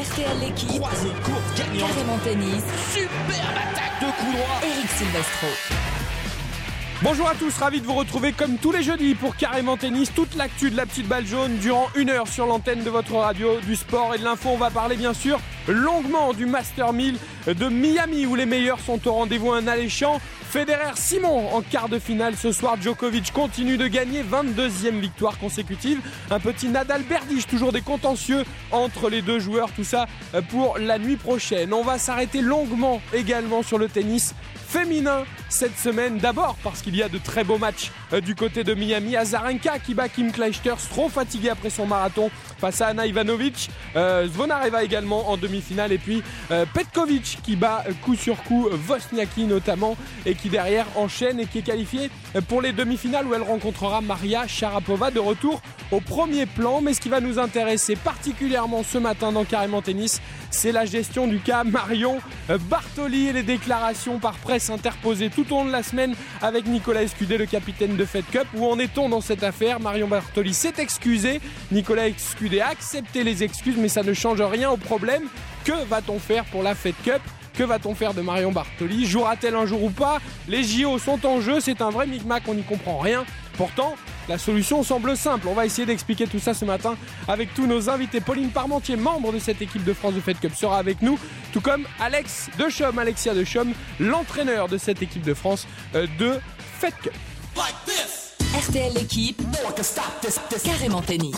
RTL l'équipe. Croisé, courte, gagnant. Carrément tennis. Superbe attaque de coup droit. Eric Silvestro. Bonjour à tous, ravi de vous retrouver comme tous les jeudis pour Carrément Tennis, toute l'actu de la petite balle jaune durant 1 heure sur l'antenne de votre radio, du sport et de l'info. On va parler bien sûr longuement du Master 1000 de Miami où les meilleurs sont au rendez-vous, un alléchant. Federer Simon en quart de finale ce soir. Djokovic continue de gagner, 22e victoire consécutive. Un petit Nadal Berdych, toujours des contentieux entre les deux joueurs, tout ça pour la nuit prochaine. On va s'arrêter longuement également sur le tennis féminin cette semaine, d'abord parce qu'il y a de très beaux matchs du côté de Miami. Azarenka qui bat Kim Clijsters, trop fatiguée après son marathon face à Ana Ivanovic. Zvonareva également en demi-finale, et puis Petkovic qui bat coup sur coup Wozniacki notamment, et qui derrière enchaîne et qui est qualifiée pour les demi-finales où elle rencontrera Maria Sharapova, de retour au premier plan. Mais ce qui va nous intéresser particulièrement ce matin dans Carrément Tennis, c'est la gestion du cas Marion Bartoli et les déclarations par presse interposées tout au long de la semaine avec Nicolas Escudé, le capitaine de Fed Cup. Où en est-on dans cette affaire? Marion Bartoli s'est excusée, Nicolas Escudé a accepté les excuses, mais ça ne change rien au problème. Que va-t-on faire pour la Fed Cup? Que va-t-on faire de Marion Bartoli? Jouera-t-elle un jour ou pas? Les JO sont en jeu, c'est un vrai micmac, on n'y comprend rien. Pourtant, la solution semble simple. On va essayer d'expliquer tout ça ce matin avec tous nos invités. Pauline Parmentier, membre de cette équipe de France de Fed Cup, sera avec nous, tout comme Alexia Dechaume, l'entraîneur de cette équipe de France de Fed Cup. RTL l'équipe. Carrément tennis.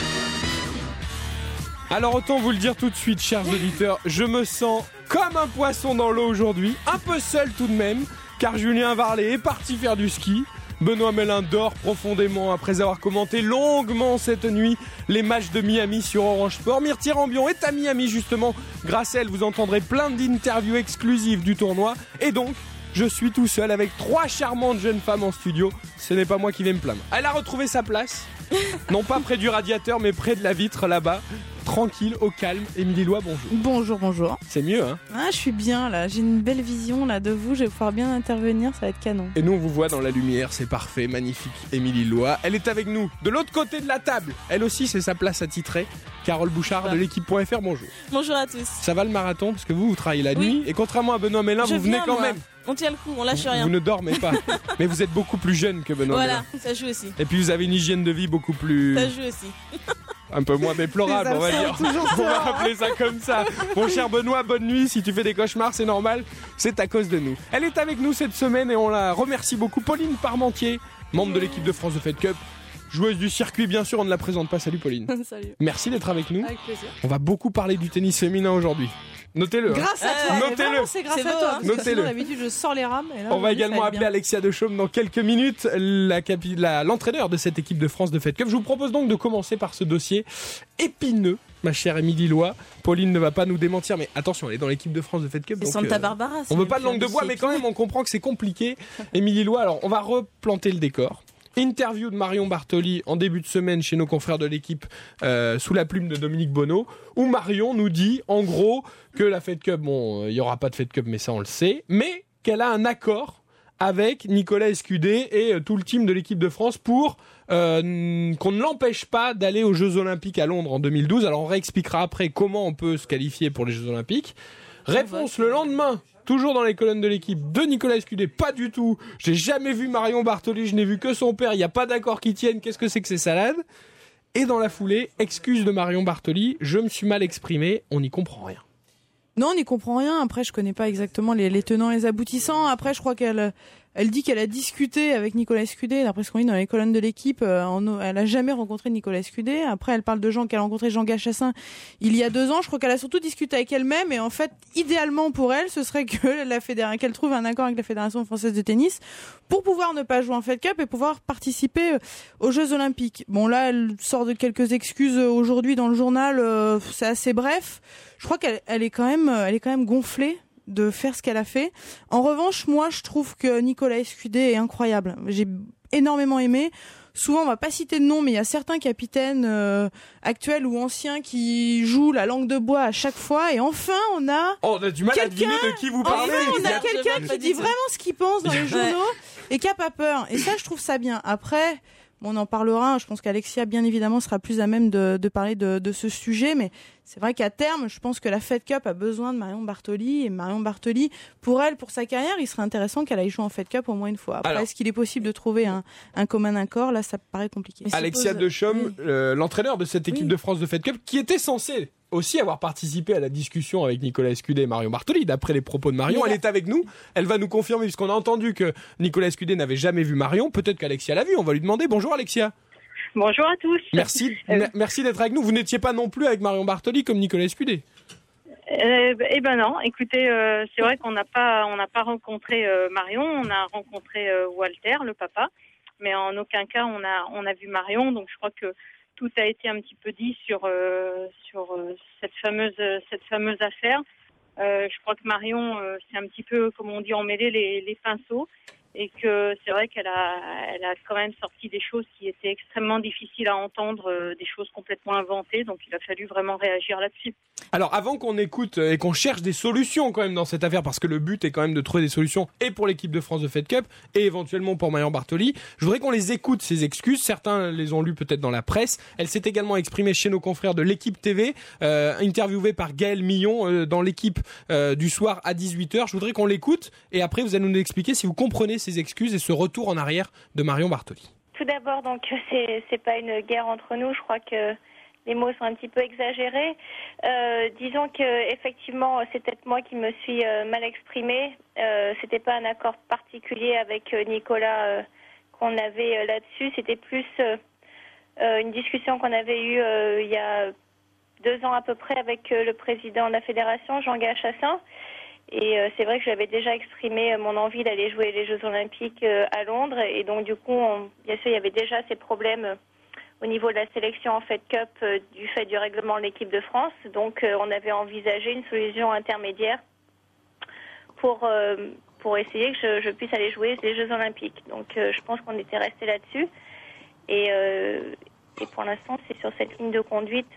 Alors autant vous le dire tout de suite, chers auditeurs, je me sens comme un poisson dans l'eau aujourd'hui, un peu seul tout de même, car Julien Varlet est parti faire du ski. Benoît Mellin dort profondément après avoir commenté longuement cette nuit les matchs de Miami sur Orange Sport. Myrtille Rambion est à Miami justement. Grâce à elle, vous entendrez plein d'interviews exclusives du tournoi. Et donc, je suis tout seul avec 3 charmantes jeunes femmes en studio. Ce n'est pas moi qui vais me plaindre. Elle a retrouvé sa place, non pas près du radiateur, mais près de la vitre là-bas. Tranquille, au calme. Émilie Lois, bonjour. Bonjour. C'est mieux, hein? Ah, je suis bien là, j'ai une belle vision là de vous, je vais pouvoir bien intervenir, ça va être canon. Et nous on vous voit dans la lumière, c'est parfait, magnifique. Émilie Lois, elle est avec nous, de l'autre côté de la table. Elle aussi, c'est sa place attitrée. Carole Bouchard de l'équipe.fr, bonjour. Bonjour à tous. Ça va le marathon? Parce que vous travaillez la nuit, et contrairement à Benoît Mellin, vous venez quand même. On tient le coup, on lâche rien. Vous ne dormez pas. Mais vous êtes beaucoup plus jeune que Benoît Mellin. Voilà, ça joue aussi. Et puis vous avez une hygiène de vie beaucoup plus... Ça joue aussi. Un peu moins déplorable, on va dire. On va appeler ça comme ça. Mon cher Benoît, bonne nuit. Si tu fais des cauchemars, c'est normal. C'est à cause de nous. Elle est avec nous cette semaine et on la remercie beaucoup. Pauline Parmentier, membre de l'équipe de France de Fed Cup. Joueuse du circuit, bien sûr, on ne la présente pas. Salut Pauline. Salut. Merci d'être avec nous. Avec plaisir. On va beaucoup parler du tennis féminin aujourd'hui. Notez-le. Grâce à toi. Notez-le. Vraiment, c'est grâce C'est à beau, toi. hein. Parce que Notez-le. sinon, d'habitude, je sors les rames. Et là, On va aujourd'hui, également ça va appeler bien. Alexia Dechaume dans quelques minutes, l'entraîneur de cette équipe de France de Fed Cup. Je vous propose donc de commencer par ce dossier épineux, ma chère Émilie Lois. Pauline ne va pas nous démentir, mais attention, elle est dans l'équipe de France de Fed Cup. C'est donc, Santa Barbara. on veut pas de langue de bois, mais quand même, on comprend que c'est compliqué. Émilie Lois, alors on va replanter le décor. Interview de Marion Bartoli en début de semaine chez nos confrères de l'équipe sous la plume de Dominique Bonneau, où Marion nous dit en gros que la Fed Cup, bon, il n'y aura pas de Fed Cup, mais ça on le sait, mais qu'elle a un accord avec Nicolas Escudé et tout le team de l'équipe de France pour qu'on ne l'empêche pas d'aller aux Jeux Olympiques à Londres en 2012. Alors on réexpliquera après comment on peut se qualifier pour les Jeux Olympiques. Réponse le lendemain, toujours dans les colonnes de l'équipe, de Nicolas Escudé. Pas du tout. J'ai jamais vu Marion Bartoli, je n'ai vu que son père. Il n'y a pas d'accord qui tienne. Qu'est-ce que c'est que ces salades? Et dans la foulée, excuse de Marion Bartoli. Je me suis mal exprimé. On n'y comprend rien. Non, on n'y comprend rien. Après, je connais pas exactement les tenants et les aboutissants. Après, je crois qu'elle dit qu'elle a discuté avec Nicolas Escudé. D'après ce qu'on dit dans les colonnes de l'équipe, elle a jamais rencontré Nicolas Escudé. Après, elle parle de gens qu'elle a rencontré Jean Gachassin il y a 2 ans. Je crois qu'elle a surtout discuté avec elle-même. Et en fait, idéalement pour elle, ce serait que qu'elle trouve un accord avec la Fédération française de tennis pour pouvoir ne pas jouer en Fed Cup et pouvoir participer aux Jeux Olympiques. Bon, là, elle sort de quelques excuses aujourd'hui dans le journal. C'est assez bref. Je crois qu'elle est quand même gonflée de faire ce qu'elle a fait. En revanche, moi, je trouve que Nicolas Escudé est incroyable. J'ai énormément aimé. Souvent, on va pas citer de nom, mais il y a certains capitaines actuels ou anciens qui jouent la langue de bois à chaque fois. Et enfin, on a du mal à deviner de qui vous parlez. Enfin, on a quelqu'un qui dit vraiment ce qu'il pense dans les journaux et qui a pas peur. Et ça, je trouve ça bien. Après, on en parlera. Je pense qu'Alexia, bien évidemment, sera plus à même de parler de ce sujet. Mais c'est vrai qu'à terme, je pense que la Fed Cup a besoin de Marion Bartoli. Et Marion Bartoli, pour sa carrière, il serait intéressant qu'elle aille jouer en Fed Cup au moins une fois. Après, est-ce qu'il est possible de trouver un commun accord? Là, ça paraît compliqué. Alexia Dechaume, l'entraîneur de cette équipe de France de Fed Cup, qui était censé aussi avoir participé à la discussion avec Nicolas Escudé et Marion Bartoli, d'après les propos de Marion. Elle est avec nous, elle va nous confirmer, puisqu'on a entendu que Nicolas Escudé n'avait jamais vu Marion. Peut-être qu'Alexia l'a vu, on va lui demander. Bonjour Alexia. Bonjour à tous. Merci d'être avec nous. Vous n'étiez pas non plus avec Marion Bartoli comme Nicolas Escudé. Eh ben non, écoutez, c'est vrai qu'on n'a pas rencontré Marion, on a rencontré Walter, le papa, mais en aucun cas on a vu Marion, donc je crois que tout a été un petit peu dit sur cette fameuse affaire. Je crois que Marion, c'est un petit peu, comme on dit, emmêlé les pinceaux, et que c'est vrai qu'elle a quand même sorti des choses qui étaient extrêmement difficiles à entendre, des choses complètement inventées, donc il a fallu vraiment réagir là-dessus. Alors avant qu'on écoute et qu'on cherche des solutions quand même dans cette affaire, parce que le but est quand même de trouver des solutions et pour l'équipe de France de Fed Cup et éventuellement pour Marion Bartoli, je voudrais qu'on les écoute, ces excuses. Certains les ont lues peut-être dans la presse. Elle s'est également exprimée chez nos confrères de l'équipe TV, interviewée par Gaël Millon dans l'équipe du soir à 18h. Je voudrais qu'on l'écoute et après vous allez nous expliquer si vous comprenez ces excuses et ce retour en arrière de Marion Bartoli. Tout d'abord, donc c'est pas une guerre entre nous. Je crois que les mots sont un petit peu exagérés. Disons que effectivement, c'est peut-être moi qui me suis mal exprimée. C'était pas un accord particulier avec Nicolas qu'on avait là-dessus. C'était plus une discussion qu'on avait eue il y a 2 ans à peu près avec le président de la fédération, Jean-Guy Chassin. Et c'est vrai que j'avais déjà exprimé mon envie d'aller jouer les Jeux Olympiques à Londres. Et donc du coup, bien sûr, il y avait déjà ces problèmes au niveau de la sélection en Fed Cup du fait du règlement de l'équipe de France. Donc on avait envisagé une solution intermédiaire pour essayer que je puisse aller jouer les Jeux Olympiques. Donc je pense qu'on était resté là-dessus. Et pour l'instant, c'est sur cette ligne de conduite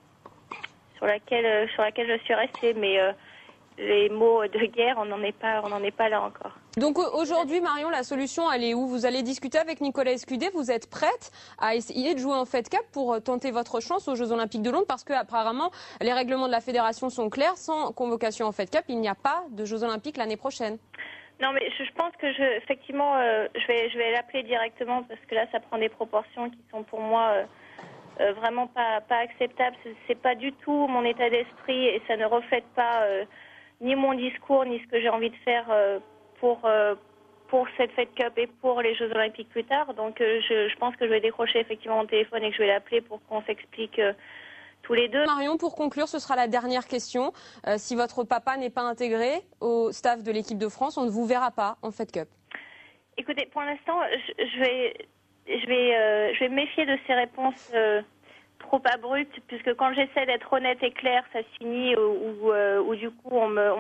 sur laquelle je suis restée. Mais les mots de guerre, on n'en est pas là encore. Donc aujourd'hui, Marion, la solution, elle est où? Vous allez discuter avec Nicolas Escudé. Vous êtes prête à essayer de jouer en Fed Cup pour tenter votre chance aux Jeux Olympiques de Londres? Parce que apparemment, les règlements de la fédération sont clairs. Sans convocation en Fed Cup, il n'y a pas de Jeux Olympiques l'année prochaine. Non, mais je pense que effectivement, je vais l'appeler directement parce que là, ça prend des proportions qui sont pour moi vraiment pas acceptables. C'est pas du tout mon état d'esprit et ça ne reflète pas ni mon discours, ni ce que j'ai envie de faire pour cette Fed Cup et pour les Jeux Olympiques plus tard. Donc je pense que je vais décrocher effectivement mon téléphone et que je vais l'appeler pour qu'on s'explique tous les deux. Marion, pour conclure, ce sera la dernière question. Si votre papa n'est pas intégré au staff de l'équipe de France, on ne vous verra pas en Fed Cup. Écoutez, pour l'instant, je vais me méfier de ces réponses trop abrupte, puisque quand j'essaie d'être honnête et claire, ça finit où du coup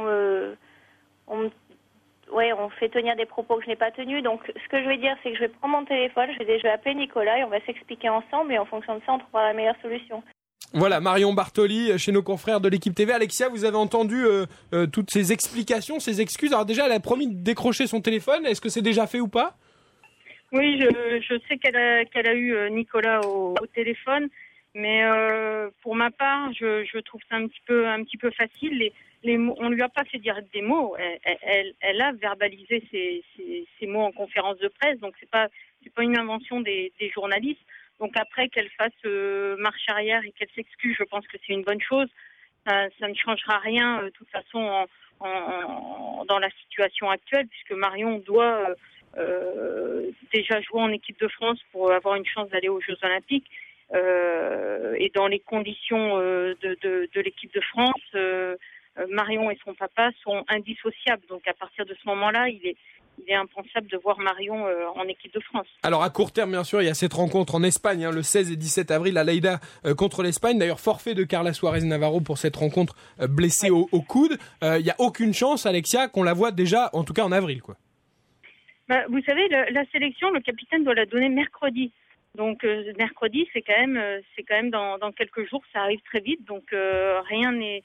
on fait tenir des propos que je n'ai pas tenus. Donc ce que je vais dire, c'est que je vais prendre mon téléphone, je vais appeler Nicolas et on va s'expliquer ensemble et en fonction de ça, on trouvera la meilleure solution. Voilà, Marion Bartoli chez nos confrères de l'équipe TV. Alexia, vous avez entendu toutes ces explications, ces excuses. Alors déjà, elle a promis de décrocher son téléphone. Est-ce que c'est déjà fait ou pas? Oui, je sais qu'elle a eu Nicolas au téléphone. Mais pour ma part, je trouve ça un petit peu facile. Les mots, on lui a pas fait dire des mots. Elle a verbalisé ses mots en conférence de presse. Donc c'est pas une invention des journalistes. Donc après qu'elle fasse marche arrière et qu'elle s'excuse, je pense que c'est une bonne chose. Ça ne changera rien de toute façon dans la situation actuelle, puisque Marion doit déjà jouer en équipe de France pour avoir une chance d'aller aux Jeux Olympiques. Et dans les conditions de l'équipe de France, Marion et son papa sont indissociables. Donc à partir de ce moment-là, il est impensable de voir Marion en équipe de France. Alors à court terme, bien sûr, il y a cette rencontre en Espagne, le 16 et 17 avril à Lleida contre l'Espagne. D'ailleurs, forfait de Carla Suarez Navarro pour cette rencontre blessée au coude. Il n'y a aucune chance, Alexia, qu'on la voit déjà, en tout cas en avril, quoi. Vous savez, la sélection, le capitaine doit la donner mercredi. Donc mercredi, c'est quand même dans quelques jours, ça arrive très vite. Donc rien n'est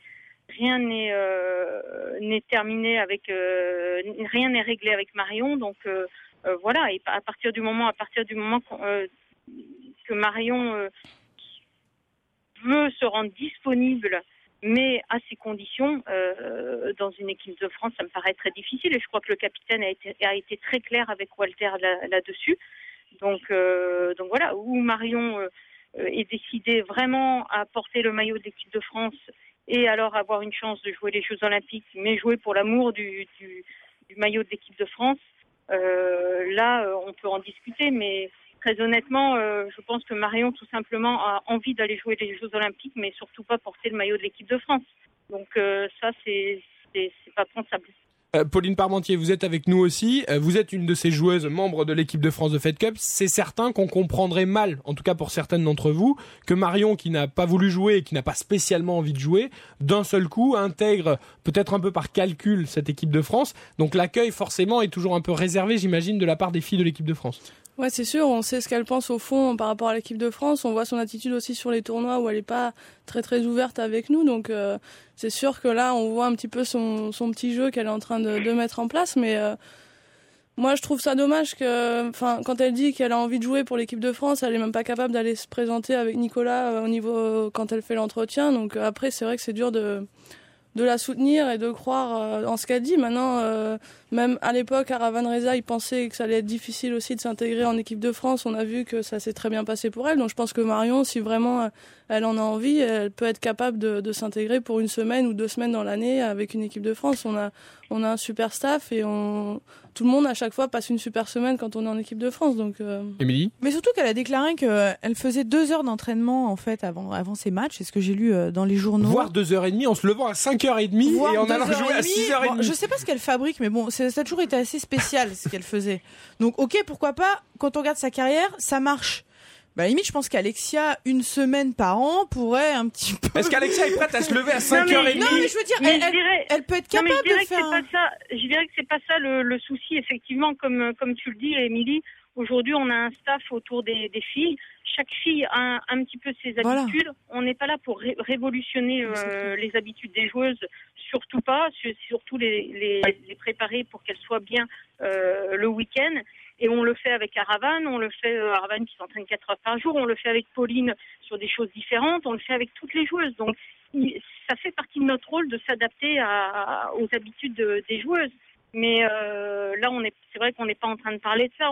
terminé avec rien n'est réglé avec Marion. Donc voilà. Et à partir du moment que Marion veut se rendre disponible, mais à ces conditions, dans une équipe de France, ça me paraît très difficile. Et je crois que le capitaine a été très clair avec Walter là-dessus. Donc voilà, où Marion est décidée vraiment à porter le maillot de l'équipe de France et alors avoir une chance de jouer les Jeux Olympiques, mais jouer pour l'amour du maillot de l'équipe de France. Là, on peut en discuter, mais très honnêtement, je pense que Marion, tout simplement, a envie d'aller jouer les Jeux Olympiques, mais surtout pas porter le maillot de l'équipe de France. Donc ça, c'est pas pensable. Pauline Parmentier, vous êtes avec nous aussi. Vous êtes une de ces joueuses membres de l'équipe de France de Fed Cup. C'est certain qu'on comprendrait mal, en tout cas pour certaines d'entre vous, que Marion, qui n'a pas voulu jouer et qui n'a pas spécialement envie de jouer, d'un seul coup intègre, peut-être un peu par calcul, cette équipe de France. Donc l'accueil, forcément, est toujours un peu réservé, j'imagine, de la part des filles de l'équipe de France. Ouais, c'est sûr, on sait ce qu'elle pense au fond par rapport à l'équipe de France. On voit son attitude aussi sur les tournois où elle est pas très très ouverte avec nous. Donc c'est sûr que là, on voit un petit peu son petit jeu qu'elle est en train de mettre en place. Mais moi, je trouve ça dommage que, quand elle dit qu'elle a envie de jouer pour l'équipe de France, elle est même pas capable d'aller se présenter avec Nicolas au niveau quand elle fait l'entretien. Donc après, c'est vrai que c'est dur de la soutenir et de croire en ce qu'elle dit. Maintenant, même à l'époque, Aravan Reza, il pensait que ça allait être difficile aussi de s'intégrer en équipe de France. On a vu que ça s'est très bien passé pour elle. Donc je pense que Marion, si vraiment elle en a envie, elle peut être capable de s'intégrer pour 1 semaine ou 2 semaines dans l'année avec une équipe de France. On a un super staff et tout le monde à chaque fois passe une super semaine quand on est en équipe de France. Donc Émilie ? Mais surtout qu'elle a déclaré qu'elle faisait 2 heures d'entraînement en fait avant ses matchs. C'est ce que j'ai lu dans les journaux. Voire 2h30 en se levant à 5h30 Voire et en allant 2h30. jouer à 6h30. Bon, je sais pas ce qu'elle fabrique, mais bon, ça a toujours été assez spécial ce qu'elle faisait. Donc ok, pourquoi pas, quand on regarde sa carrière, ça marche. Bah, à la limite, je pense qu'Alexia, 1 semaine par an, pourrait un petit peu... Est-ce qu'Alexia est prête à se lever à 5h30 ? Non, mais je veux dire, elle peut être capable de faire... Je dirais que c'est pas ça le souci, effectivement, comme tu le dis, Émilie. Aujourd'hui, on a un staff autour des filles. Chaque fille a un petit peu ses habitudes. Voilà. On n'est pas là pour révolutionner les habitudes des joueuses, surtout pas. Surtout les préparer pour qu'elles soient bien le week-end. Et on le fait avec Aravan, Aravan qui s'entraîne 4 heures par jour, on le fait avec Pauline sur des choses différentes, on le fait avec toutes les joueuses. Donc ça fait partie de notre rôle de s'adapter aux habitudes des joueuses. Mais là, c'est vrai qu'on n'est pas en train de parler de ça.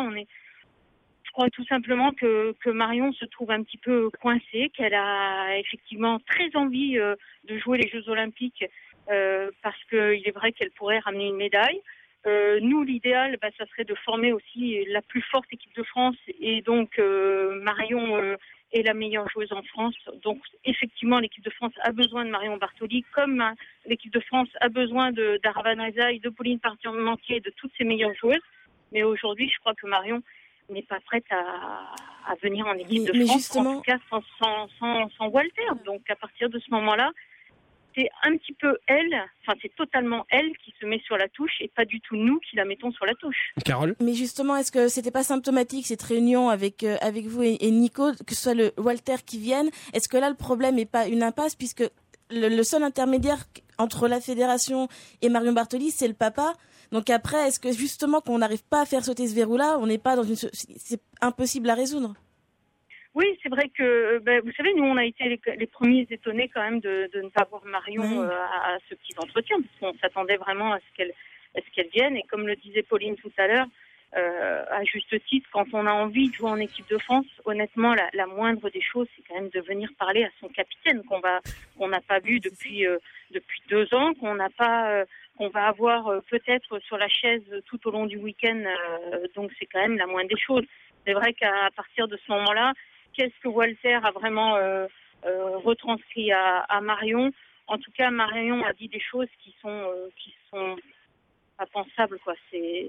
Je crois tout simplement que Marion se trouve un petit peu coincée, qu'elle a effectivement très envie de jouer les Jeux Olympiques parce qu'il est vrai qu'elle pourrait ramener une médaille. Nous, l'idéal, ça serait de former aussi la plus forte équipe de France et donc Marion est la meilleure joueuse en France. Donc effectivement, l'équipe de France a besoin de Marion Bartoli, comme l'équipe de France a besoin d'Aravan Reza et de Pauline Parmentier et de toutes ses meilleures joueuses. Mais aujourd'hui, je crois que Marion n'est pas prête à venir en équipe de France, justement... en tout cas sans Walter. Donc à partir de ce moment-là, c'est un petit peu c'est totalement elle qui se met sur la touche et pas du tout nous qui la mettons sur la touche. Carole ? Mais justement, est-ce que c'était pas symptomatique cette réunion avec vous et Nico, que ce soit le Walter qui vienne ? Est-ce que là le problème n'est pas une impasse puisque le seul intermédiaire entre la fédération et Marion Bartoli, c'est le papa ? Donc après, est-ce que justement qu'on n'arrive pas à faire sauter ce verrou-là, on n'est pas c'est impossible à résoudre ? Oui, c'est vrai que, vous savez, nous, on a été les premiers étonnés quand même de ne pas voir Marion à ce petit entretien, parce qu'on s'attendait vraiment à ce qu'elle vienne. Et comme le disait Pauline tout à l'heure, à juste titre, quand on a envie de jouer en équipe de France, honnêtement, la moindre des choses, c'est quand même de venir parler à son capitaine qu'on n'a pas vu depuis 2 ans, qu'on va avoir peut-être sur la chaise tout au long du week-end. Donc c'est quand même la moindre des choses. C'est vrai qu'à partir de ce moment-là, qu'est-ce que Walter a vraiment retranscrit à Marion ? En tout cas, Marion a dit des choses qui sont pas pensables, quoi. C'est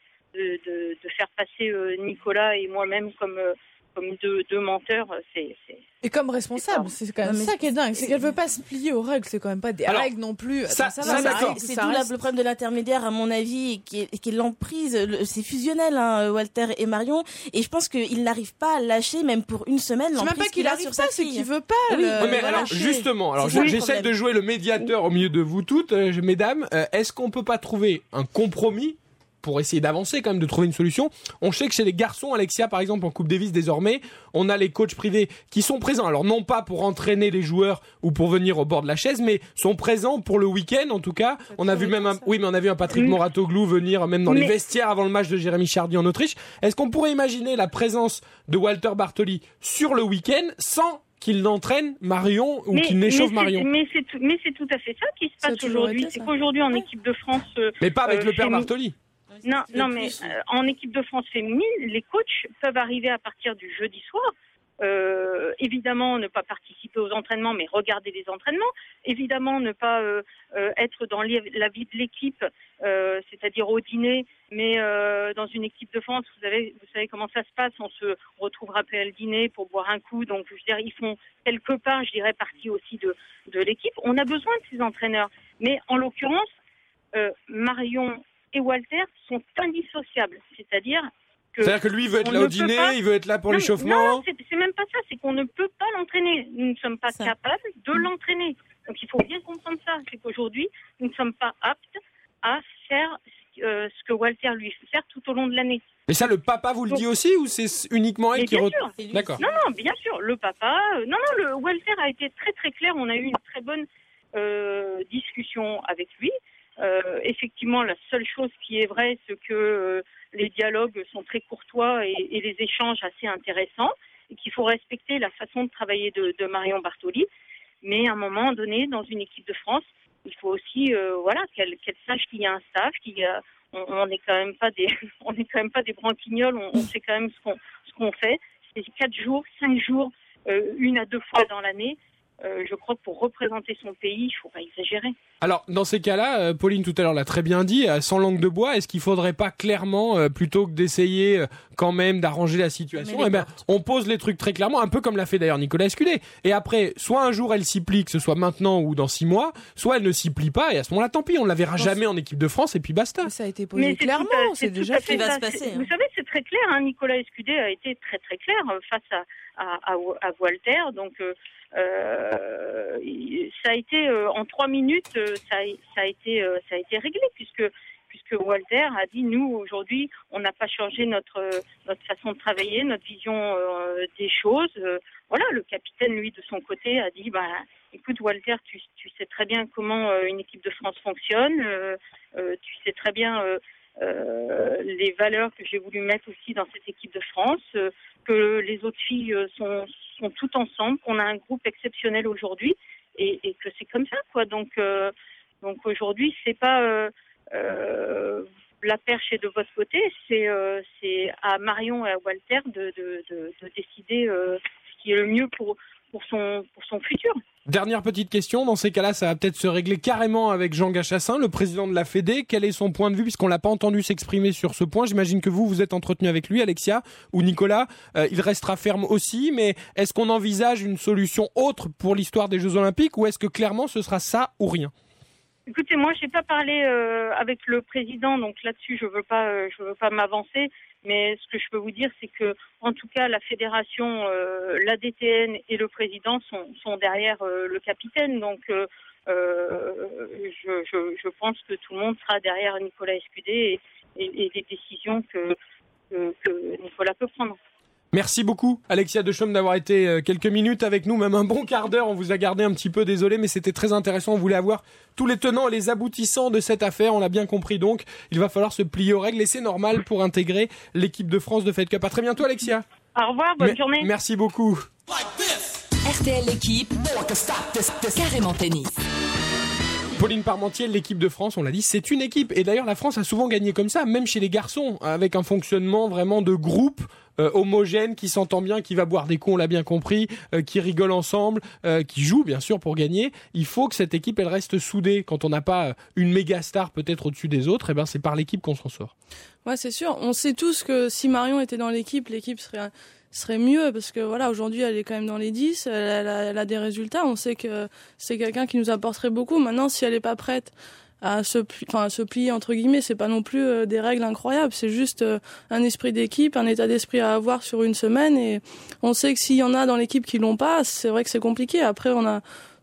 de faire passer Nicolas et moi-même comme deux menteurs, et comme responsable, c'est quand même ça qui est dingue, c'est qu'elle veut pas se plier aux règles, c'est quand même pas des règles non plus. C'est d'où le problème de l'intermédiaire à mon avis, qui est l'emprise, c'est fusionnel, Walter et Marion, et je pense qu'il n'arrive pas à lâcher même pour 1 semaine l'emprise. C'est même pas qu'il arrive pas, c'est qu'il veut pas. Mais alors justement, j'essaie de jouer le médiateur au milieu de vous toutes, mesdames. Est-ce qu'on peut pas trouver un compromis pour essayer d'avancer quand même, de trouver une solution. On sait que chez les garçons, Alexia, par exemple, en Coupe Davis désormais, on a les coachs privés qui sont présents. Alors non pas pour entraîner les joueurs ou pour venir au bord de la chaise, mais sont présents pour le week-end en tout cas. On a vu même un Patrick Moratoglou venir même dans les vestiaires avant le match de Jérémy Chardy en Autriche. Est-ce qu'on pourrait imaginer la présence de Walter Bartoli sur le week-end sans qu'il n'entraîne Marion ou qu'il n'échauffe Marion? Mais c'est tout à fait ça qui se passe aujourd'hui. C'est qu'aujourd'hui en équipe de France... mais pas avec le père Bartoli. Non, mais en équipe de France féminine, les coachs peuvent arriver à partir du jeudi soir. Évidemment, ne pas participer aux entraînements, mais regarder les entraînements. Évidemment, ne pas être dans la vie de l'équipe, c'est-à-dire au dîner. Mais dans une équipe de France, vous savez comment ça se passe. On se retrouve rappelé à le dîner pour boire un coup. Donc, je veux dire, ils font quelque part, je dirais, partie aussi de l'équipe. On a besoin de ces entraîneurs. Mais en l'occurrence, Marion et Walter sont indissociables. C'est-à-dire que lui, il veut être là au dîner, il veut être là pour l'échauffement. Non, c'est même pas ça. C'est qu'on ne peut pas l'entraîner. Nous ne sommes pas capables de l'entraîner. Donc, il faut bien comprendre ça. C'est qu'aujourd'hui, nous ne sommes pas aptes à faire ce que Walter lui fait faire tout au long de l'année. Mais ça, le papa vous le dit aussi ou c'est uniquement elle qui... Bien sûr. D'accord. Non, bien sûr. Le papa... le Walter a été très très clair. On a eu une très bonne discussion avec lui. Effectivement, la seule chose qui est vraie, c'est que les dialogues sont très courtois et les échanges assez intéressants et qu'il faut respecter la façon de travailler de Marion Bartoli. Mais à un moment donné, dans une équipe de France, il faut aussi qu'elle sache qu'il y a un staff, on n'est quand même pas des branquignoles, on sait quand même ce qu'on fait. C'est 4 jours, 5 jours, 1 à 2 fois dans l'année. Je crois que pour représenter son pays, il ne faut pas exagérer. Alors, dans ces cas-là, Pauline tout à l'heure l'a très bien dit, sans langue de bois, est-ce qu'il ne faudrait pas clairement, plutôt que d'essayer quand même d'arranger la situation, on pose les trucs très clairement, un peu comme l'a fait d'ailleurs Nicolas Escudé. Et après, soit un jour elle s'y plie, que ce soit maintenant ou dans 6 mois, soit elle ne s'y plie pas, et à ce moment-là, tant pis, on ne la verra jamais en équipe de France, et puis basta. Mais ça a été posé clairement, c'est déjà ce qui va se passer. Vous savez, c'est très clair, Nicolas Escudé a été très très clair face à Walter, donc... ça a été en 3 minutes, ça a été réglé puisque Walter a dit nous aujourd'hui on n'a pas changé notre façon de travailler, notre vision des choses. Voilà, le capitaine lui de son côté a dit écoute Walter, tu sais très bien comment une équipe de France fonctionne, tu sais très bien les valeurs que j'ai voulu mettre aussi dans cette équipe de France, que les autres filles sont toutes ensemble, qu'on a un groupe exceptionnel aujourd'hui et que c'est comme ça quoi. Donc aujourd'hui c'est pas la perche est de votre côté, c'est à Marion et à Walter de décider ce qui est le mieux pour son futur. Dernière petite question, dans ces cas-là, ça va peut-être se régler carrément avec Jean Gachassin, le président de la Fédé. Quel est son point de vue, puisqu'on l'a pas entendu s'exprimer sur ce point? J'imagine que vous êtes entretenu avec lui, Alexia, ou Nicolas. Il restera ferme aussi, mais est-ce qu'on envisage une solution autre pour l'histoire des Jeux Olympiques, ou est-ce que clairement ce sera ça ou rien? Écoutez, moi, j'ai pas parlé avec le président, donc là-dessus, je veux pas m'avancer. Mais ce que je peux vous dire, c'est que, en tout cas, la fédération, la DTN et le président sont derrière le capitaine. Donc, je pense que tout le monde sera derrière Nicolas Escudé et les décisions que Nicolas peut prendre. Merci beaucoup, Alexia Dechaume, d'avoir été quelques minutes avec nous, même un bon quart d'heure. On vous a gardé un petit peu, désolé, mais c'était très intéressant. On voulait avoir tous les tenants et les aboutissants de cette affaire. On l'a bien compris, donc il va falloir se plier aux règles et c'est normal pour intégrer l'équipe de France de Fed Cup. À très bientôt, Alexia. Au revoir, bonne journée. Merci beaucoup. RTL l'équipe, carrément tennis. Pauline Parmentier, l'équipe de France, on l'a dit, c'est une équipe. Et d'ailleurs, la France a souvent gagné comme ça, même chez les garçons, avec un fonctionnement vraiment de groupe homogène, qui s'entend bien, qui va boire des coups, on l'a bien compris, qui rigole ensemble, qui joue bien sûr pour gagner. Il faut que cette équipe, elle reste soudée. Quand on n'a pas une méga star peut-être au-dessus des autres, eh ben c'est par l'équipe qu'on s'en sort. Ouais, c'est sûr. On sait tous que si Marion était dans l'équipe serait mieux parce que voilà, aujourd'hui elle est quand même dans les 10, elle a des résultats, on sait que c'est quelqu'un qui nous apporterait beaucoup. Maintenant, si elle est pas prête à se plier entre guillemets, c'est pas non plus des règles incroyables, c'est juste un esprit d'équipe, un état d'esprit à avoir sur une semaine, et on sait que s'il y en a dans l'équipe qui l'ont pas, c'est vrai que c'est compliqué. Après, on a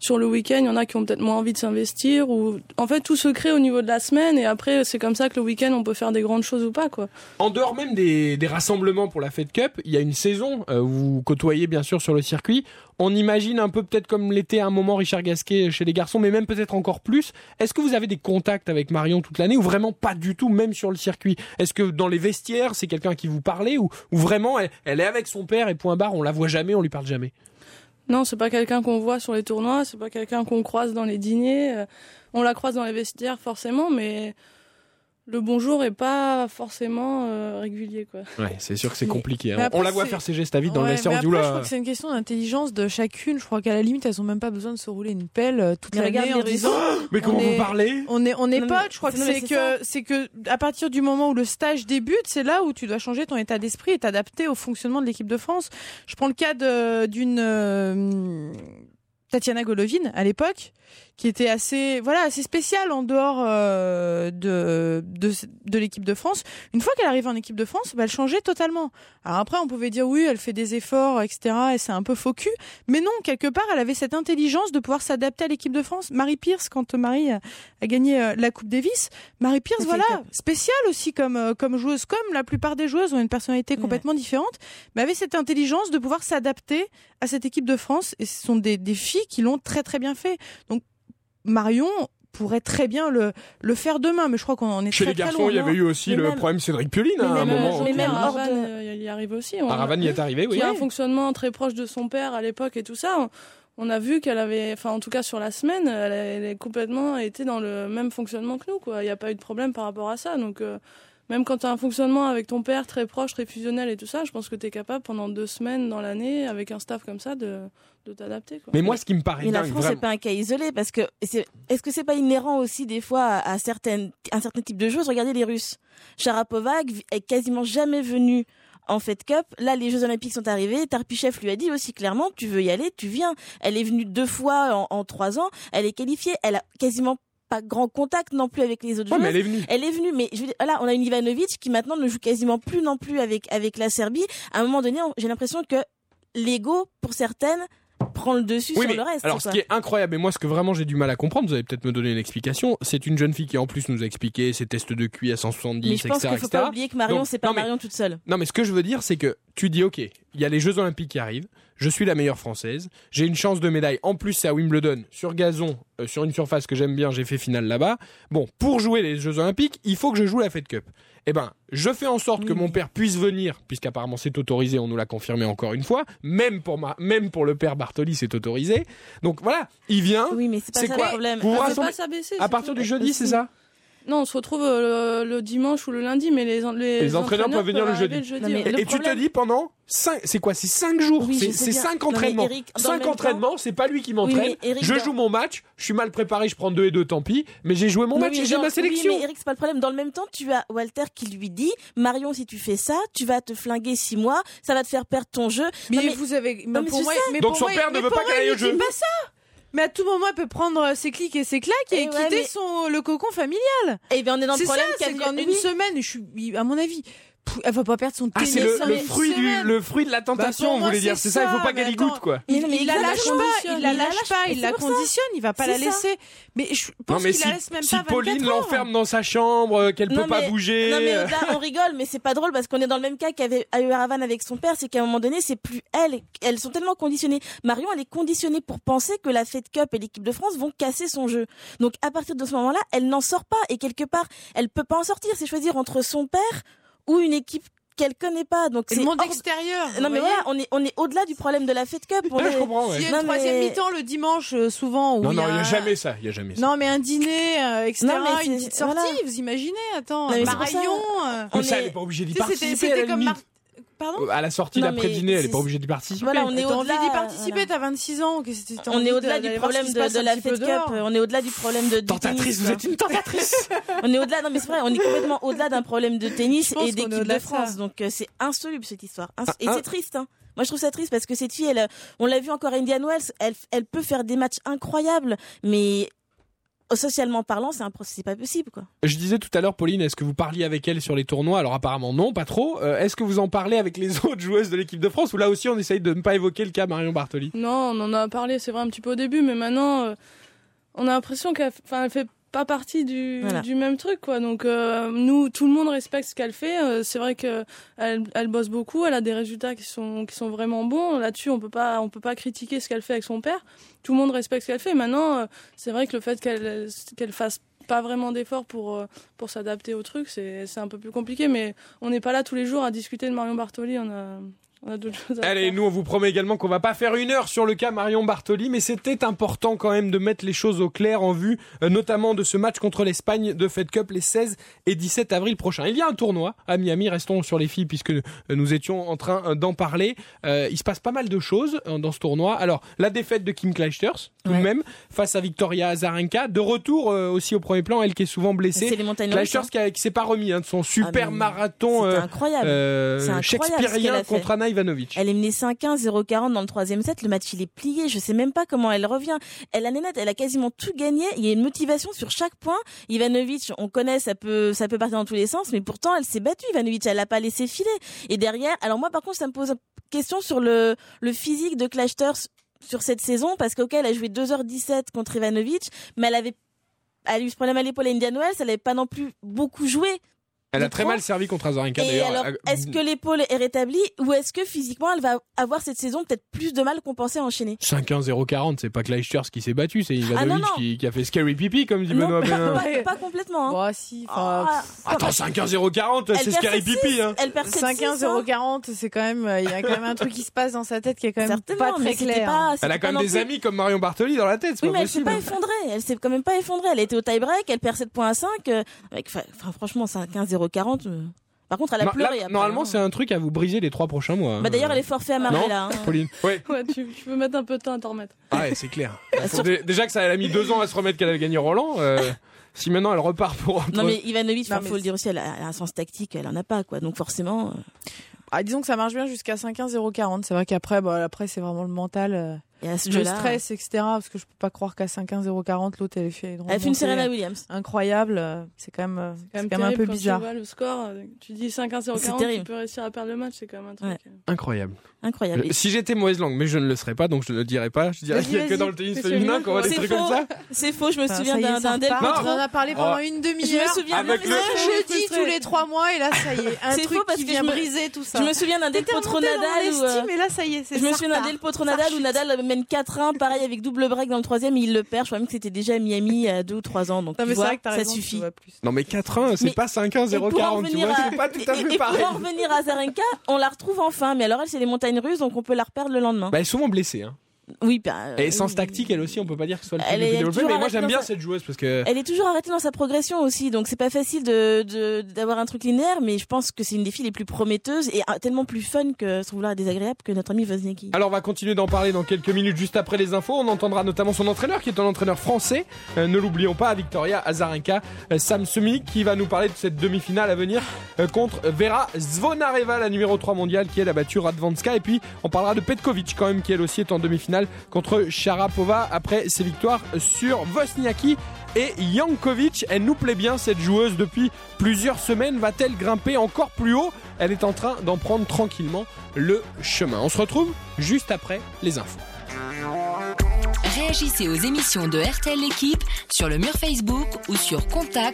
sur le week-end, il y en a qui ont peut-être moins envie de s'investir. Ou en fait, tout se crée au niveau de la semaine et après, c'est comme ça que le week-end, on peut faire des grandes choses ou pas, quoi. En dehors même des rassemblements pour la Fed Cup, il y a une saison, vous côtoyez bien sûr sur le circuit. On imagine un peu peut-être comme l'était à un moment Richard Gasquet chez les garçons, mais même peut-être encore plus. Est-ce que vous avez des contacts avec Marion toute l'année ou vraiment pas du tout, même sur le circuit? Est-ce que dans les vestiaires, c'est quelqu'un qui vous parlait ou vraiment elle est avec son père et point barre, on la voit jamais, on lui parle jamais? Non, c'est pas quelqu'un qu'on voit sur les tournois, c'est pas quelqu'un qu'on croise dans les dîners. On la croise dans les vestiaires forcément, mais le bonjour est pas forcément régulier, quoi. Ouais, c'est sûr que c'est compliqué. Après, on la voit faire ses gestes à vide dans le vestiaire. Je crois que c'est une question d'intelligence de chacune. Je crois qu'à la limite, elles ont même pas besoin de se rouler une pelle toute l'année en disant. Mais comment vous parlez? On est potes. Je crois que c'est que à partir du moment où le stage débute, c'est là où tu dois changer ton état d'esprit et t'adapter au fonctionnement de l'équipe de France. Je prends le cas d'une Tatiana Golovin à l'époque, qui était assez spéciale en dehors de l'équipe de France. Une fois qu'elle arrivait en équipe de France, elle changeait totalement. Alors après, on pouvait dire oui, elle fait des efforts, etc. et c'est un peu faux cul. Mais non, quelque part, elle avait cette intelligence de pouvoir s'adapter à l'équipe de France. Marie Pierce, quand Marie a gagné la Coupe Davis, Marie Pierce, spéciale aussi comme joueuse, comme la plupart des joueuses ont une personnalité complètement différente, mais avait cette intelligence de pouvoir s'adapter à cette équipe de France. Et ce sont des filles qui l'ont très très bien fait. Donc Marion pourrait très bien le faire demain, mais je crois qu'on en est chez très, les garçons, très loin. Il y avait eu aussi le problème Cédric Pioline à un moment. Mais même Aravan, il y arrive aussi. Aravan y est arrivé, oui. Qui a un fonctionnement très proche de son père à l'époque et tout ça. On a vu qu'elle avait, enfin en tout cas sur la semaine, elle est complètement été dans le même fonctionnement que nous, quoi. Il n'y a pas eu de problème par rapport à ça. Donc même quand tu as un fonctionnement avec ton père très proche, très fusionnel et tout ça, je pense que tu es capable pendant 2 semaines dans l'année, avec un staff comme ça, de t'adapter, quoi. Mais moi, ce qui me paraît dingue, la France, c'est pas un cas isolé, parce que est-ce que c'est pas inhérent aussi des fois à un certain type de joueuses? Regardez les Russes. Sharapova est quasiment jamais venue en Fed Cup. Là, les Jeux Olympiques sont arrivés. Tarpichev lui a dit aussi clairement, tu veux y aller, tu viens. Elle est venue 2 fois en 3 ans. Elle est qualifiée. Elle a quasiment pas grand contact non plus avec les autres joueuses. Mais elle est venue, mais je veux dire, là, on a une Ivanovic qui maintenant ne joue quasiment plus non plus avec la Serbie. À un moment donné, j'ai l'impression que l'ego, pour certaines, prend le dessus sur le reste. Alors, ce qui est incroyable, et moi, ce que vraiment j'ai du mal à comprendre, vous allez peut-être me donner une explication, c'est une jeune fille qui, en plus, nous a expliqué ses tests de QI à 170, mais je pense qu'il faut pas oublier que Marion, c'est pas Marion toute seule. Non, mais ce que je veux dire, c'est que tu dis, ok, il y a les Jeux Olympiques qui arrivent, je suis la meilleure française, j'ai une chance de médaille, en plus c'est à Wimbledon, sur gazon, sur une surface que j'aime bien, j'ai fait finale là-bas. Bon, pour jouer les Jeux Olympiques, il faut que je joue la Fed Cup. Eh ben, je fais en sorte que mon père puisse venir, puisqu'apparemment c'est autorisé, on nous l'a confirmé encore une fois, même pour le père Bartoli, c'est autorisé. Donc voilà, il vient. Oui, mais c'est pas ça le problème. Vous c'est pas s'abaisser, à partir du jeudi, c'est ça? Non, on se retrouve le dimanche ou le lundi, mais les entraîneurs peuvent venir le jeudi. Et tu te dis pendant 5 jours, c'est 5 entraînements. 5 entraînements, c'est pas lui qui m'entraîne. Je joue mon match, je suis mal préparé, je prends 2 et 2, tant pis, mais j'ai joué mon match et j'ai ma sélection. Oui, mais Eric, c'est pas le problème. Dans le même temps, tu as Walter qui lui dit, Marion, si tu fais ça, tu vas te flinguer 6 mois, ça va te faire perdre ton jeu. Mais vous avez, donc son père ne veut pas qu'elle aille au jeu. Pas ça. Mais à tout moment, elle peut prendre ses clics et ses claques et quitter le cocon familial. Et bien, on est dans le problème c'est qu'en une semaine, à mon avis, elle va pas perdre son tennis. C'est le fruit de la tentation, vous voulez dire. C'est ça, il faut pas qu'elle y goûte, quoi. Il la lâche pas, il la conditionne, il va pas la laisser. Mais je pense qu'il la laisse même pas 24 heures. Si Pauline l'enferme dans sa chambre, qu'elle peut pas bouger. Non, mais là, on rigole, mais c'est pas drôle parce qu'on est dans le même cas qu'avait Aravan avec son père, c'est qu'à un moment donné, c'est plus elles sont tellement conditionnées. Marion, elle est conditionnée pour penser que la Fed Cup et l'équipe de France vont casser son jeu. Donc, à partir de ce moment-là, elle n'en sort pas et quelque part, elle peut pas en sortir. C'est choisir entre son père ou une équipe qu'elle connaît pas. Donc c'est le monde extérieur. Non mais voilà, on est au-delà du problème de la Fed Cup. Je comprends, ouais. Il y a une troisième mi-temps le dimanche souvent où il y a jamais ça, Non, mais un dîner etc., une petite sortie, vous imaginez, Marion ça, elle est pas obligée d'y participer. C'était comme à la sortie d'après-dîner, elle est pas obligée d'y participer. Voilà, on est au-delà d'y participer, t'as 26 ans, on est au-delà du problème de la Fed Cup, on est au-delà du problème de tentatrice, vous êtes une tentatrice. On est au-delà, non mais c'est vrai, on est complètement au-delà d'un problème de tennis et d'équipe de France, donc c'est insoluble cette histoire. Et c'est triste, hein. Moi, je trouve ça triste parce que cette fille, on l'a vu encore à Indian Wells, elle peut faire des matchs incroyables, mais socialement parlant, c'est pas possible, quoi. Je disais tout à l'heure, Pauline, est-ce que vous parliez avec elle sur les tournois ? Alors apparemment non, pas trop. Est-ce que vous en parlez avec les autres joueuses de l'équipe de France, ou là aussi on essaye de ne pas évoquer le cas Marion Bartoli ? Non, on en a parlé, c'est vrai, un petit peu au début, mais maintenant, on a l'impression qu'elle fait pas partie du même truc, quoi. Donc nous, tout le monde respecte ce qu'elle fait. C'est vrai que elle bosse beaucoup, elle a des résultats qui sont vraiment bons. Là-dessus, on peut pas critiquer ce qu'elle fait avec son père. Tout le monde respecte ce qu'elle fait. Maintenant, c'est vrai que le fait qu'elle fasse pas vraiment d'efforts pour s'adapter au truc, c'est un peu plus compliqué. Mais on n'est pas là tous les jours à discuter de Marion Bartoli. On a d'autres choses à Allez, faire. nous on vous promet également qu'on va pas faire 1 heure sur le cas Marion Bartoli, mais c'était important quand même de mettre les choses au clair en vue notamment de ce match contre l'Espagne de Fed Cup les 16 et 17 avril prochains. Il y a un tournoi à Miami, restons sur les filles puisque nous étions en train d'en parler. Il se passe pas mal de choses dans ce tournoi. Alors, la défaite de Kim Clijsters, tout de même, face à Victoria Azarenka, de retour aussi au premier plan, elle qui est souvent blessée. C'est les montagnes russes, Clijsters qui s'est pas remis de son super marathon shakespearien contre Anna Ivanovic. Elle est menée 5-1, 0-40 dans le 3e set. Le match, il est plié. Je sais même pas comment elle revient. Elle a quasiment tout gagné. Il y a une motivation sur chaque point. Ivanovic, on connaît, ça peut partir dans tous les sens, mais pourtant, elle s'est battue. Ivanovic, elle l'a pas laissé filer. Et derrière, alors moi, par contre, ça me pose une question sur le physique de Clijsters sur cette saison, parce qu'elle a joué 2h17 contre Ivanovic, mais elle a eu ce problème à l'épaule à Indian Wells. Elle avait pas non plus beaucoup joué. Elle a très mal servi contre Azarenka d'ailleurs. Et alors, est-ce que l'épaule est rétablie ou est-ce que physiquement elle va avoir cette saison peut-être plus de mal qu'on pensait à enchaîner ? 5-1, 0-40, c'est pas Clijsters qui s'est battu, c'est Ivanovic qui a fait scary pipi comme dit Benoît Bénin. Pas complètement. Hein. Bah si. Attends, 5-1, 0-40, c'est scary pipi. Hein. Elle perd 5-1, 0-40, c'est quand même, il y a quand même un truc qui se passe dans sa tête qui est quand même pas très clair. Elle a quand même des amis comme Marion Bartoli dans la tête, c'est pas possible. Oui, mais elle s'est quand même pas effondrée. Elle a été au tie-break, elle perd 7 points à 5. Franchement, 5-1, 0-40. Par contre, elle a pleuré après. Normalement, c'est un truc à vous briser les 3 prochains mois. D'ailleurs, elle est forfait à Marais là. Pauline. Ouais. Tu peux mettre un peu de temps à t'en remettre. Ah ouais, c'est clair. Déjà que ça elle a mis 2 ans à se remettre qu'elle avait gagné Roland. Si maintenant elle repart pour. Non mais Ivanovic, faut le dire aussi, elle a un sens tactique, elle en a pas quoi. Donc forcément. Disons que ça marche bien jusqu'à 5-1, 0-40. C'est vrai qu'après, après c'est vraiment le mental. Le stress, etc. Parce que je peux pas croire qu'à 5-1, 0-40, l'autre elle fait une Serena Williams. Incroyable. C'est quand même un peu bizarre. Tu vois le score, tu dis 5-1, 0-40, tu peux réussir à perdre le match, c'est quand même un truc. Ouais. Incroyable. Si j'étais mauvaise langue, mais je ne le serais pas, donc je ne le dirais pas. Je dirais qu'il n'y a que dans le tennis féminin qu'on voit des trucs comme ça. C'est faux, je me souviens d'un Del Potro. On en a parlé pendant une demi-heure. Je me souviens je dis tous les 3 mois et là ça y est, un truc qui vient briser tout ça. Je me souviens d'un Del Potro Nadal mais là ça y est, c'est ça. Je me souviens d'un Del Potro Nadal où Nadal mène 4-1, pareil avec double break dans le 3e, il le perd. Je crois même que c'était déjà à Miami à 2 ou 3 ans, donc tu vois, ça suffit. Non mais 4-1, c'est pas 5-1, 0-40, tu vois, c'est pas tout à fait pareil. Et pour en revenir à Azarenka, on la retrouve enfin, mais alors elle c'est les montagnes russes, donc on peut la reperdre le lendemain. Elle est souvent blessée, hein. Oui, et sans tactique, elle aussi, on peut pas dire que ce soit le plus développé, mais moi j'aime bien cette joueuse parce que. Elle est toujours arrêtée dans sa progression aussi, donc c'est pas facile d'avoir un truc linéaire, mais je pense que c'est une des filles les plus prometteuses et tellement plus fun que, sans vouloir être désagréable, que notre ami Wozniacki. Alors on va continuer d'en parler dans quelques minutes juste après les infos. On entendra notamment son entraîneur qui est un entraîneur français, ne l'oublions pas, Victoria Azarenka, Sam Sumi, qui va nous parler de cette demi-finale à venir contre Vera Zvonareva, la numéro 3 mondiale qui elle a battu Radwanska, et puis on parlera de Petkovic quand même qui elle aussi est en demi-finale contre Sharapova après ses victoires sur Wozniacki et Jankovic. Elle nous plaît bien cette joueuse depuis plusieurs semaines. Va-t-elle grimper encore plus haut ? Elle est en train d'en prendre tranquillement le chemin. On se retrouve juste après les infos. Réagissez aux émissions de RTL L'équipe sur le mur Facebook ou sur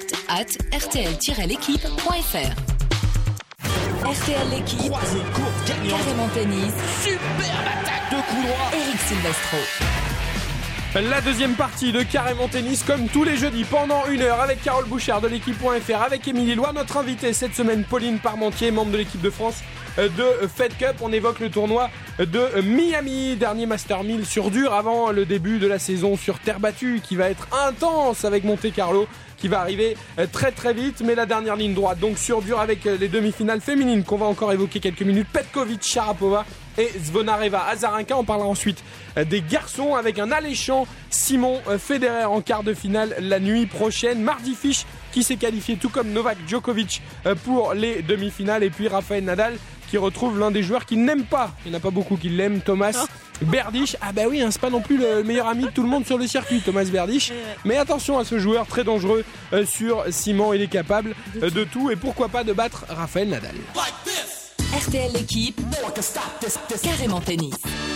contact@rtl-l'équipe.fr. RTL L'équipe, carrément tennis, superbe attaque de coup droit, Eric Silvestro. La deuxième partie de Carrément Tennis, comme tous les jeudis, pendant 1 heure, avec Carole Bouchard de l'équipe.fr, avec Émilie Loire, notre invitée cette semaine, Pauline Parmentier, membre de l'équipe de France de Fed Cup. On évoque le tournoi de Miami, dernier Master 1000 sur dur avant le début de la saison sur terre battue, qui va être intense avec Monte Carlo, qui va arriver très très vite, mais la dernière ligne droite, donc sur dur avec les demi-finales féminines qu'on va encore évoquer quelques minutes, Petkovic, Sharapova et Zvonareva, Azarenka. On parlera ensuite des garçons avec un alléchant Simon Federer en quart de finale la nuit prochaine, Mardy Fish qui s'est qualifié tout comme Novak Djokovic pour les demi-finales, et puis Rafael Nadal qui retrouve l'un des joueurs qu'il n'aime pas. Il n'y en a pas beaucoup qui l'aiment, Thomas Berdych. Ah bah oui, c'est pas non plus le meilleur ami de tout le monde sur le circuit, Thomas Berdych. Mais attention à ce joueur très dangereux sur ciment, il est capable de tout et pourquoi pas de battre Rafael Nadal. RTL l'équipe, carrément tennis.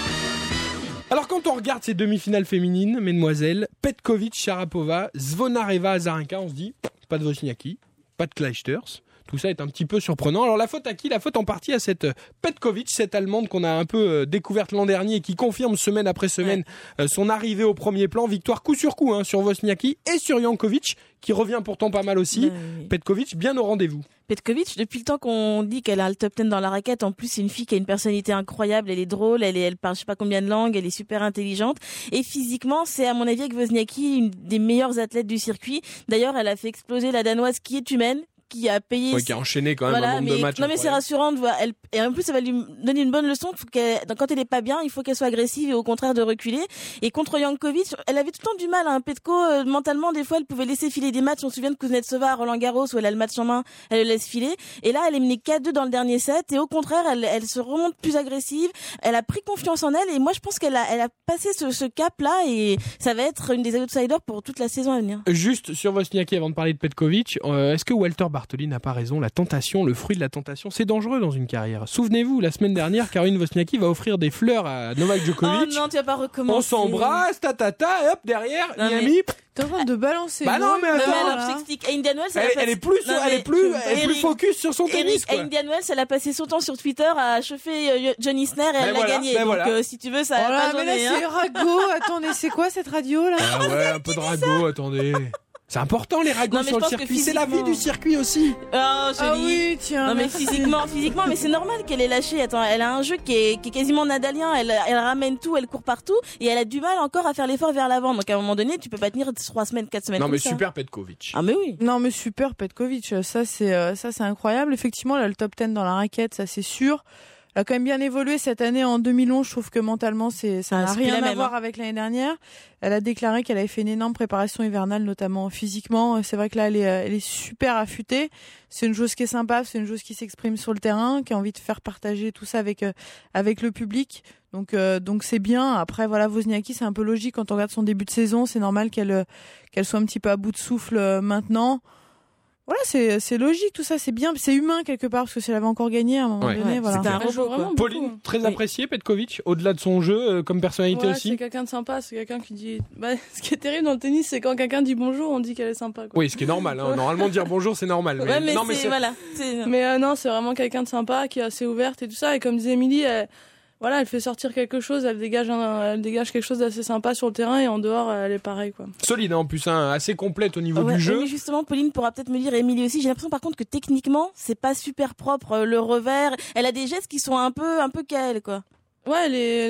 Alors quand on regarde ces demi-finales féminines, mesdemoiselles, Petkovic, Sharapova, Zvonareva, Azarenka, on se dit pas de Wozniacki, pas de Clijsters. Tout ça est un petit peu surprenant. Alors la faute à qui ? La faute en partie à cette Petkovic, cette Allemande qu'on a un peu découverte l'an dernier et qui confirme semaine après semaine son arrivée au premier plan. Victoire coup sur coup sur Wozniacki et sur Jankovic, qui revient pourtant pas mal aussi. Petkovic bien au rendez-vous. Petkovic, depuis le temps qu'on dit qu'elle a le top 10 dans la raquette, en plus c'est une fille qui a une personnalité incroyable, elle est drôle, elle parle je sais pas combien de langues, elle est super intelligente et physiquement c'est à mon avis avec Wozniacki une des meilleures athlètes du circuit. D'ailleurs elle a fait exploser la Danoise qui est humaine, qui a payé... qui a enchaîné quand même un nombre de matchs. Non mais c'est rassurant de voir. Et en plus ça va lui donner une bonne leçon. Quand elle est pas bien, il faut qu'elle soit agressive et au contraire de reculer. Et contre Jankovic, elle avait tout le temps du mal. Petko, mentalement, des fois, elle pouvait laisser filer des matchs. On se souvient de Kuznetsova à Roland-Garros où elle a le match en main, elle le laisse filer. Et là, elle est menée 4-2 dans le dernier set. Et au contraire, elle se remonte plus agressive. Elle a pris confiance en elle. Et moi, je pense qu'elle a passé ce cap-là. Et ça va être une des outsiders pour toute la saison à venir. Juste sur Wozniacki, avant de parler de Petkovic, est-ce que Walter Bartoli n'a pas raison? La tentation, le fruit de la tentation, c'est dangereux dans une carrière. Souvenez-vous, la semaine dernière, Caroline Wozniacki va offrir des fleurs à Novak Djokovic. Oh non, tu vas pas recommencer. On s'embrasse, et hop, derrière, Miami. T'es en train de balancer. Bah non, mais attends. Alors, je t'explique. Indian Wells, elle est plus focus sur son tennis, quoi. Indian Wells, elle a passé son temps sur Twitter à chauffer John Isner et elle l'a gagné. Donc, si tu veux, ça va pas mais là, c'est ragot. Attendez, c'est quoi cette radio, là? Ah ouais, un peu de ragot, attendez. C'est important les ragots sur le circuit, c'est la vie du circuit aussi. Ah oui, tiens. Non mais physiquement, mais c'est normal qu'elle ait lâché. Attends, elle a un jeu qui est quasiment nadalien. Elle ramène tout, elle court partout et elle a du mal encore à faire l'effort vers l'avant. Donc à un moment donné, tu peux pas tenir 3 semaines, 4 semaines. Non mais ça. super Petkovic. Ah mais oui. Non mais super Petkovic, ça c'est incroyable. Effectivement, elle a le top 10 dans la raquette, ça c'est sûr. Elle a quand même bien évolué cette année en 2011. Je trouve que mentalement, ça n'a rien à voir avec l'année dernière. Elle a déclaré qu'elle avait fait une énorme préparation hivernale, notamment physiquement. C'est vrai que là, elle est super affûtée. C'est une joueuse qui est sympa, c'est une joueuse qui s'exprime sur le terrain, qui a envie de faire partager tout ça avec le public. Donc c'est bien. Après, voilà, Wozniacki, c'est un peu logique quand on regarde son début de saison. C'est normal qu'elle soit un petit peu à bout de souffle maintenant. Voilà, c'est logique, tout ça, c'est bien, c'est humain quelque part, parce que si elle avait encore gagné à un moment donné, voilà. C'était un robot, vraiment Pauline, très appréciée, Petkovic, au-delà de son jeu, comme personnalité aussi. C'est quelqu'un de sympa, c'est quelqu'un qui dit... ce qui est terrible dans le tennis, c'est quand quelqu'un dit bonjour, on dit qu'elle est sympa, quoi. Oui, ce qui est normal, Normalement, dire bonjour, c'est normal. Mais non, mais voilà. Mais non, c'est vraiment quelqu'un de sympa, qui est assez ouverte et tout ça, et comme disait Émilie, elle fait sortir quelque chose, elle dégage quelque chose d'assez sympa sur le terrain et en dehors, elle est pareille, quoi. Solide, en plus, assez complète au niveau du jeu. Mais justement, Pauline pourra peut-être me dire, et Émilie aussi, j'ai l'impression par contre que techniquement, c'est pas super propre, le revers. Elle a des gestes qui sont un peu qu'elle, quoi. Ouais,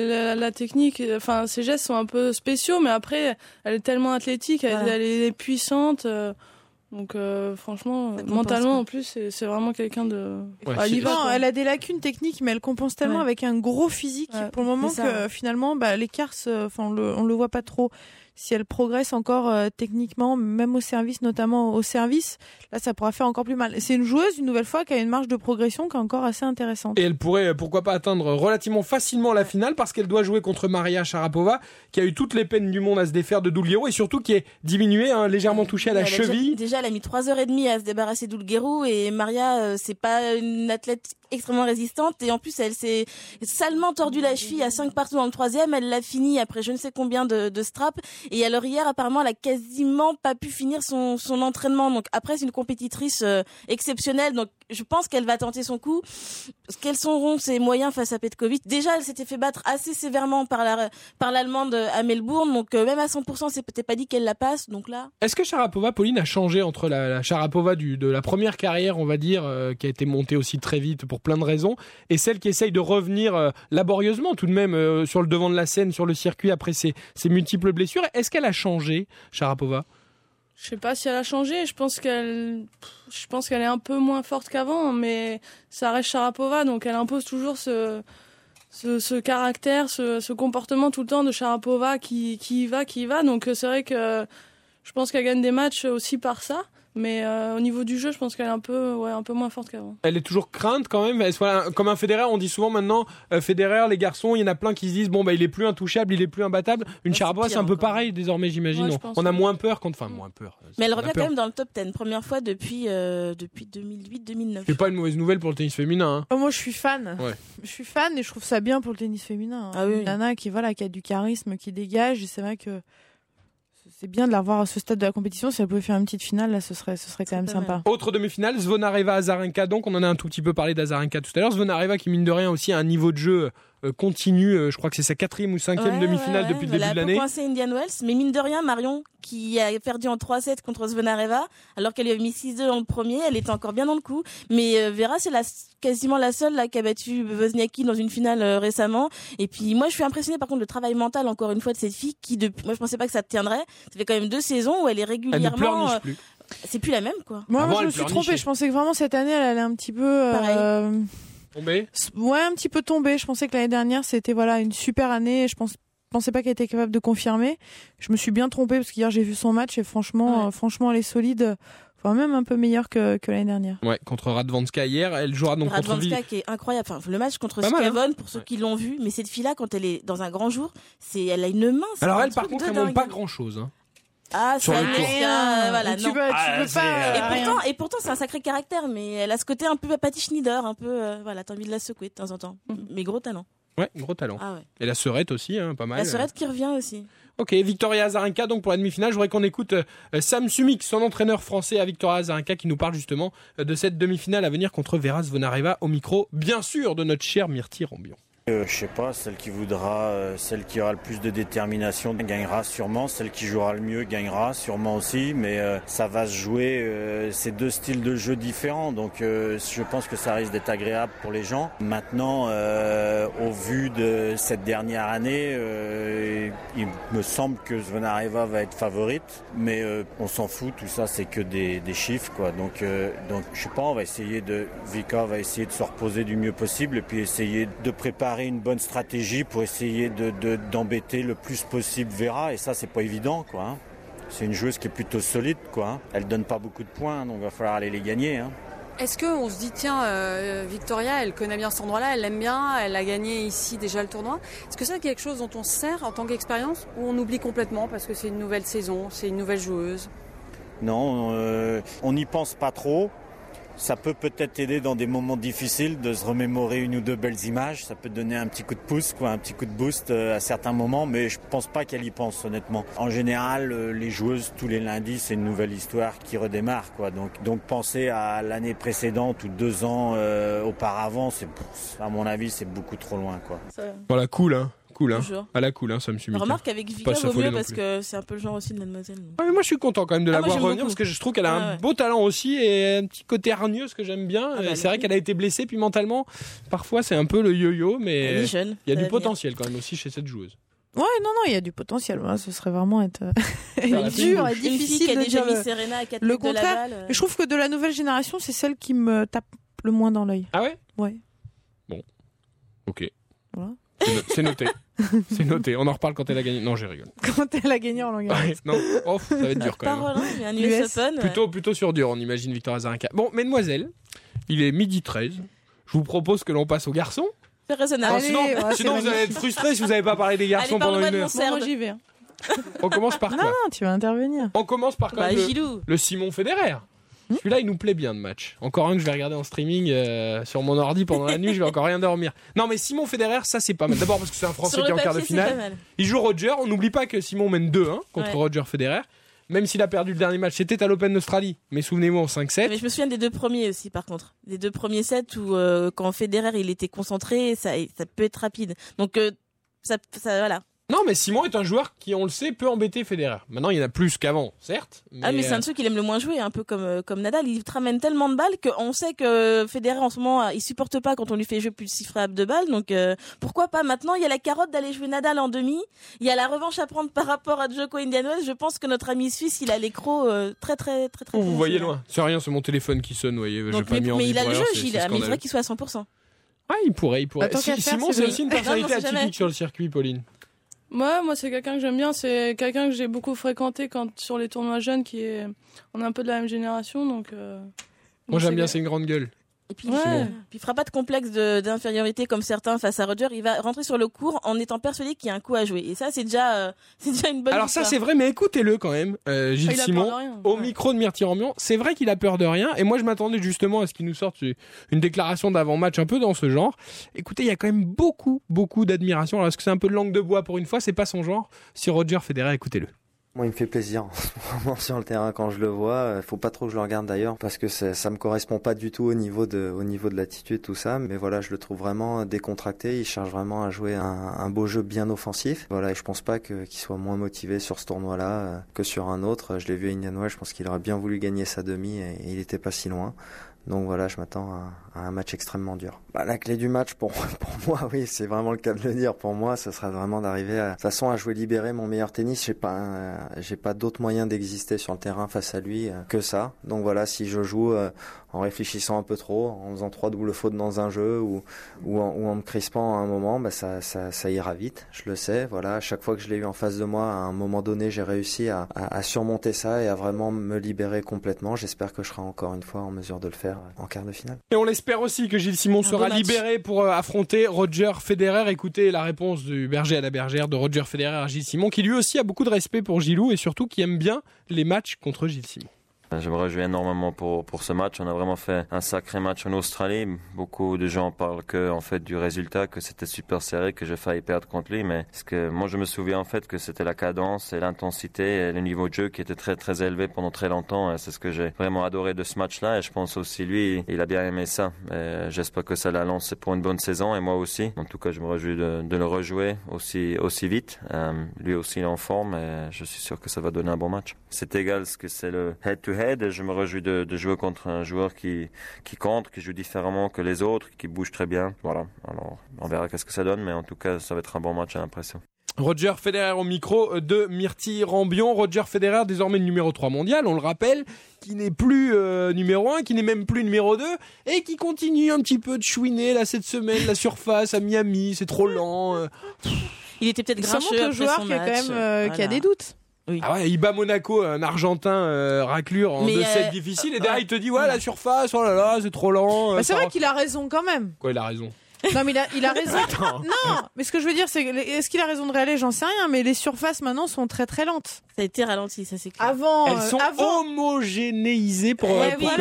la technique, enfin, ses gestes sont un peu spéciaux, mais après, elle est tellement athlétique, elle est puissante. Donc franchement, mentalement en plus, c'est vraiment quelqu'un de... elle a des lacunes techniques, mais elle compense tellement avec un gros physique pour le moment que finalement, l'écart, on le voit pas trop. Si elle progresse encore techniquement, même au service, notamment au service, là ça pourra faire encore plus mal. C'est une joueuse, une nouvelle fois, qui a une marge de progression qui est encore assez intéressante. Et elle pourrait, pourquoi pas, atteindre relativement facilement la finale, parce qu'elle doit jouer contre Maria Sharapova, qui a eu toutes les peines du monde à se défaire de Dulguero, et surtout qui est diminuée, légèrement touchée à la cheville. Déjà, elle a mis 3h30 à se débarrasser de Dulguero, et Maria, c'est pas une athlète extrêmement résistante, et en plus elle s'est salement tordu la cheville à 5 partout dans le 3e, elle l'a fini après je ne sais combien de straps, et alors hier apparemment elle a quasiment pas pu finir son entraînement, donc après c'est une compétitrice exceptionnelle, donc je pense qu'elle va tenter son coup. Quels seront ses moyens face à Petkovic? Déjà elle s'était fait battre assez sévèrement par l'Allemande à Melbourne, donc même à 100% c'est peut-être pas dit qu'elle la passe, donc là... Est-ce que Sharapova, Pauline, a changé entre la Sharapova de la première carrière, on va dire, qui a été montée aussi très vite pour plein de raisons, et celle qui essaye de revenir laborieusement tout de même sur le devant de la scène, sur le circuit après ses multiples blessures? Est-ce qu'elle a changé, Sharapova? Je sais pas si elle a changé, je pense qu'elle est un peu moins forte qu'avant, mais ça reste Sharapova, donc elle impose toujours ce caractère, ce comportement tout le temps de Sharapova qui y va, donc c'est vrai que je pense qu'elle gagne des matchs aussi par ça. Mais au niveau du jeu, je pense qu'elle est un peu moins forte qu'avant. Elle est toujours crainte quand même. Voilà, comme un Federer, on dit souvent maintenant, Federer, les garçons, il y en a plein qui se disent bon bah il est plus intouchable, il est plus imbattable. Une Sharapova, c'est un peu pareil désormais, j'imagine. Ouais, on a moins peur moins peur. Mais elle revient quand même dans le top 10, première fois depuis 2008-2009. C'est pas une mauvaise nouvelle pour le tennis féminin. Moi, je suis fan. Ouais. Je suis fan et je trouve ça bien pour le tennis féminin. Ah oui. Une nana qui a du charisme, qui dégage. Et c'est vrai que c'est bien de la voir à ce stade de la compétition. Si elle pouvait faire une petite finale, là, ce serait quand même sympa. Autre demi-finale, Zvonareva-Azarenka. Donc, on en a un tout petit peu parlé d'Azarenka tout à l'heure. Zvonareva qui, mine de rien, aussi a un niveau de jeu continu. Je crois que c'est sa 4e ou 5e demi-finale depuis le début de l'année. Elle a coincé Indian Wells, mais mine de rien, Marion, qui a perdu en 3-7 contre Zvonareva, alors qu'elle lui avait mis 6-2 dans le premier, elle était encore bien dans le coup. Mais Vera, c'est quasiment la seule là, qui a battu Wozniacki dans une finale récemment. Et puis moi, je suis impressionnée par contre le travail mental, encore une fois, de cette fille qui, moi, je pensais pas que ça tiendrait. Ça fait quand même 2 saisons où elle est régulièrement... Elle ne pleurniche plus. C'est plus la même, quoi. Moi, je me suis trompée. Je pensais que vraiment cette année, elle allait un petit peu... Pareil. Tombée ? Ouais, un petit peu tombée. Je pensais que l'année dernière, c'était une super année. Je pensais pas qu'elle était capable de confirmer. Je me suis bien trompée parce qu'hier, j'ai vu son match et franchement, elle est solide. Enfin, même un peu meilleure que l'année dernière. Ouais, contre Radwanska hier. Elle jouera donc contre Radwanska qui est incroyable. Enfin, le match contre Skavon, pour ceux qui l'ont vu. Mais cette fille-là, quand elle est dans un grand jour, elle a une main. Alors elle, par contre, elle monte pas grand-chose. Ah, c'est voilà, tu peux pas. Et pourtant, c'est un sacré caractère, mais elle a ce côté un peu Patty Schneider, un peu, t'as envie de la secouer de temps en temps. Mais gros talent. Ouais, gros talent. Ah ouais. Et la Serette aussi, pas mal. La Serette qui revient aussi. Ok, Victoria Azarenka, donc pour la demi-finale, je voudrais qu'on écoute Sam Sumik, son entraîneur français à Victoria Azarenka, qui nous parle justement de cette demi-finale à venir contre Vera Zvonareva au micro, bien sûr, de notre cher Myrtille Rambion. Je sais pas, celle qui aura le plus de détermination gagnera sûrement, celle qui jouera le mieux gagnera sûrement aussi, mais ça va se jouer, c'est 2 styles de jeu différents, donc je pense que ça risque d'être agréable pour les gens. Maintenant, au vu de cette dernière année, il me semble que Zvonareva va être favorite, mais on s'en fout, tout ça c'est que des chiffres, quoi. Donc je sais pas, Vika va essayer de se reposer du mieux possible et puis essayer de préparer une bonne stratégie pour essayer d'embêter le plus possible Vera, et ça c'est pas évident, quoi, hein. C'est une joueuse qui est plutôt solide, quoi, hein. Elle donne pas beaucoup de points, donc il va falloir aller les gagner, hein. Est-ce qu'on se dit, tiens, Victoria, elle connaît bien cet endroit-là, elle l'aime bien, elle a gagné ici déjà le tournoi. Est-ce que c'est quelque chose dont on se sert en tant qu'expérience, ou on oublie complètement parce que c'est une nouvelle saison, c'est une nouvelle joueuse? Non, on n'y pense pas trop. Ça peut-être aider dans des moments difficiles de se remémorer 1 ou 2 belles images. Ça peut donner un petit coup de pouce, un petit coup de boost à certains moments, mais je pense pas qu'elle y pense, honnêtement. En général, les joueuses, tous les lundis, c'est une nouvelle histoire qui redémarre, quoi. Donc penser à l'année précédente ou 2 ans auparavant, à mon avis, c'est beaucoup trop loin, quoi. Voilà, cool, hein. Cool, hein. Ça me suit. Remarque avec Vika vaut mieux parce que c'est un peu le genre aussi de mademoiselle. Ouais, mais moi je suis content quand même de la voir revenir parce que je trouve qu'elle a un beau talent aussi et un petit côté hargneux, ce que j'aime bien. C'est vrai qu'elle a été blessée, puis mentalement, parfois c'est un peu le yo-yo, mais il y a du potentiel quand même aussi chez cette joueuse. Ouais, non, il y a du potentiel. Ce serait vraiment être dur et difficile de dire le contraire. Mais je trouve que de la nouvelle génération, c'est celle qui me tape le moins dans l'œil. Ah ouais? Ouais. Bon. Ok. Voilà. C'est noté. C'est noté. On en reparle quand elle a gagné. Non, je rigole. Quand elle a gagné en langue. Non, ça va être dur quand même. Il y a un US Open. Plutôt sur dur, on imagine Victoria Azarenka. Bon, mesdemoiselles, il est 12h13. Je vous propose que l'on passe aux garçons. C'est raisonnable. Sinon vous allez être frustrés si vous n'avez pas parlé des garçons pendant 1 heure. Moi, j'y vais. On commence par quoi? Non, tu vas intervenir. On commence par quoi? Le Simon Federer. Celui-là, il nous plaît bien de match. Encore un que je vais regarder en streaming sur mon ordi pendant la nuit, je vais encore rien dormir. Non, mais Simon Federer, ça c'est pas mal. D'abord parce que c'est un Français qui est en quart de finale. Il joue Roger. On n'oublie pas que Simon mène 2-1 contre Roger Federer. Même s'il a perdu le dernier match, c'était à l'Open d'Australie. Mais souvenez-vous, en 5-7. Mais je me souviens des 2 premiers aussi, par contre. Les 2 premiers sets où quand Federer il était concentré, ça peut être rapide. Donc ça voilà. Non, mais Simon est un joueur qui, on le sait, peut embêter Federer. Maintenant, il y en a plus qu'avant, certes. Mais c'est un de ceux qu'il aime le moins jouer, un peu comme Nadal. Il te ramène tellement de balles qu'on sait que Federer, en ce moment, il supporte pas quand on lui fait jouer plus de 6 frappes de balles. Donc, pourquoi pas maintenant? Il y a la carotte d'aller jouer Nadal en demi. Il y a la revanche à prendre par rapport à Djoko Indian Wells. Je pense que notre ami suisse, il a l'écrou très. Vous voyez loin. C'est rien, c'est mon téléphone qui sonne, vous voyez. Donc, mais il a le jeu, mais il faudrait qu'il soit à 100%. Ah, il pourrait. Simon, c'est aussi une personnalité atypique sur le circuit, Pauline. Moi, c'est quelqu'un que j'aime bien. C'est quelqu'un que j'ai beaucoup fréquenté sur les tournois jeunes. On est un peu de la même génération, donc. Moi, j'aime bien. C'est une grande gueule. Et puis, il fera pas de complexe d'infériorité comme certains face à Roger. Il va rentrer sur le court en étant persuadé qu'il y a un coup à jouer. Et ça, c'est déjà une bonne. Alors histoire. ça, c'est vrai, mais écoutez-le quand même, Gilles Simon, au micro de Myrtille Rambion. C'est vrai qu'il a peur de rien. Et moi, je m'attendais justement à ce qu'il nous sorte une déclaration d'avant-match un peu dans ce genre. Écoutez, il y a quand même beaucoup d'admiration. Alors, est-ce que c'est un peu de langue de bois pour une fois? C'est pas son genre. Si Roger Federer, écoutez-le. Moi, il me fait plaisir vraiment sur le terrain quand je le vois. Faut pas trop que je le regarde d'ailleurs parce que ça me correspond pas du tout au niveau de l'attitude, tout ça. Mais voilà, je le trouve vraiment décontracté. Il cherche vraiment à jouer un beau jeu bien offensif. Voilà, et je pense pas qu'il soit moins motivé sur ce tournoi-là que sur un autre. Je l'ai vu à Indian Wells. Je pense qu'il aurait bien voulu gagner sa demi et il était pas si loin. Donc voilà, je m'attends à un match extrêmement dur. La clé du match pour moi, oui, c'est vraiment le cas de le dire. Pour moi, ce sera vraiment d'arriver de toute façon à jouer libéré mon meilleur tennis. J'ai pas d'autre moyen d'exister sur le terrain face à lui que ça. Donc voilà, si je joue en réfléchissant un peu trop, en faisant 3 doubles fautes dans un jeu ou en me crispant à un moment, ça ira vite. Je le sais. Voilà, à chaque fois que je l'ai eu en face de moi, à un moment donné, j'ai réussi à surmonter ça et à vraiment me libérer complètement. J'espère que je serai encore une fois en mesure de le faire en quart de finale. Et on l'espère aussi que Gilles Simon sera libéré pour affronter Roger Federer. Écoutez la réponse du berger à la bergère de Roger Federer à Gilles Simon, qui lui aussi a beaucoup de respect pour Gilou et surtout qui aime bien les matchs contre Gilles Simon. Je me réjouis énormément pour ce match. On a vraiment fait un sacré match en Australie. Beaucoup de gens parlent en fait du résultat, que c'était super serré, que j'ai failli perdre contre lui. Mais parce que moi, je me souviens en fait que c'était la cadence et l'intensité et le niveau de jeu qui était très très élevé pendant très longtemps. Et c'est ce que j'ai vraiment adoré de ce match-là. Et je pense aussi lui, il a bien aimé ça. Et j'espère que ça l'a lancé pour une bonne saison et moi aussi. En tout cas, je me réjouis de le rejouer aussi vite. Lui aussi il est en forme et je suis sûr que ça va donner un bon match. C'est égal ce que c'est le head-to-head. Et je me réjouis de jouer contre un joueur qui compte, qui joue différemment que les autres, qui bouge très bien. Voilà. Alors, on verra qu'est-ce que ça donne, mais en tout cas, ça va être un bon match, j'ai l'impression. Roger Federer au micro de Myrtille Rambion. Roger Federer, désormais numéro 3 mondial, on le rappelle, qui n'est plus numéro 1, qui n'est même plus numéro 2, et qui continue un petit peu de chouiner là cette semaine, la surface à Miami, c'est trop lent. Il était peut-être grincheux après son match. Le joueur qui a quand même qui a des doutes. Oui. Ah ouais, il bat Monaco, un Argentin raclure en 2-7 difficile, et derrière il te dit la surface, oh là là, c'est trop lent. C'est vrai qu'il a raison quand même. Quoi, il a raison? Non, mais il a raison. Non, mais ce que je veux dire, c'est est-ce qu'il a raison de réaler? J'en sais rien, mais les surfaces maintenant sont très très lentes. Ça a été ralenti, ça c'est clair. Elles sont homogénéisées pour.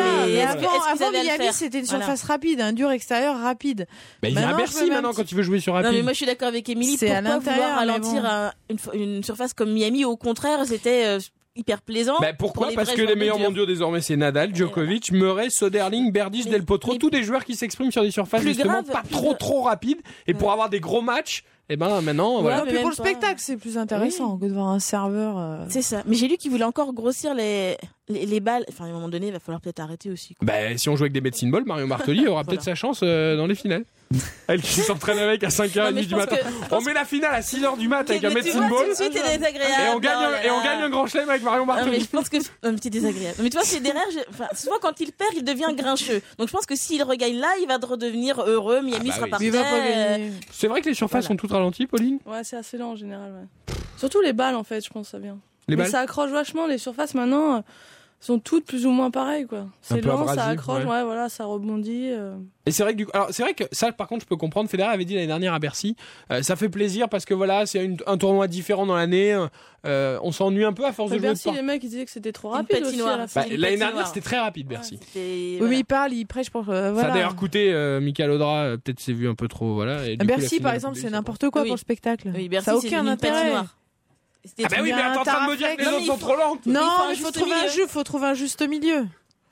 Avant Miami, c'était une surface rapide, un dur extérieur rapide. Il vient à Bercy maintenant quand tu veux jouer sur rapide. Non, mais moi je suis d'accord avec Émilie. Pourquoi vouloir ralentir une surface comme Miami? Au contraire, c'était hyper plaisant. Pourquoi? Parce que les meilleurs mondiaux désormais c'est Nadal, Djokovic, Murray, Soderling, Berdych, Del Potro, tous des joueurs qui s'expriment sur des surfaces justement pas trop rapides et pour avoir des gros matchs. Et maintenant, voilà. Puis pour le spectacle, c'est plus intéressant que de voir un serveur. C'est ça. Mais j'ai lu qu'il voulait encore grossir les balles. Enfin, à un moment donné, il va falloir peut-être arrêter aussi. Si on joue avec des medicine ball, Mario Martoli aura peut-être sa chance dans les finales. Elle qui s'entraîne avec à 5h30 du matin. On met la finale à 6h du mat avec un medicine ball. Et on gagne un grand chelem avec Mario Martoli. Mais je pense que un petit désagréable. Mais tu vois, Federer, souvent quand il perd, il devient grincheux. Donc je pense que s'il regagne là, il va redevenir heureux. Miami sera parfait. C'est vrai que les surfaces sont toutes ralenties, Pauline. Ouais, c'est assez lent en général. Ouais. Surtout les balles en fait, je pense ça vient. Mais ça accroche vachement. Les surfaces maintenant sont toutes plus ou moins pareilles quoi. C'est lent, ça accroche, voilà, ça rebondit. Et c'est vrai que c'est vrai que ça par contre je peux comprendre. Federer avait dit l'année dernière à Bercy, ça fait plaisir parce que voilà, c'est un tournoi différent dans l'année. On s'ennuie un peu à force de jouer. Bercy, les mecs ils disaient que c'était trop rapide aussi. L'année dernière c'était très rapide Bercy. Oui, mais il prêche pour. Ça a d'ailleurs coûté Michael Audra, peut-être s'est vu un peu trop Et Bercy par exemple c'est n'importe quoi pour le spectacle. Bercy, ça n'a aucun intérêt. Mais t'es en train de me dire que les autres sont trop lentes. Non, mais il faut trouver un juste milieu.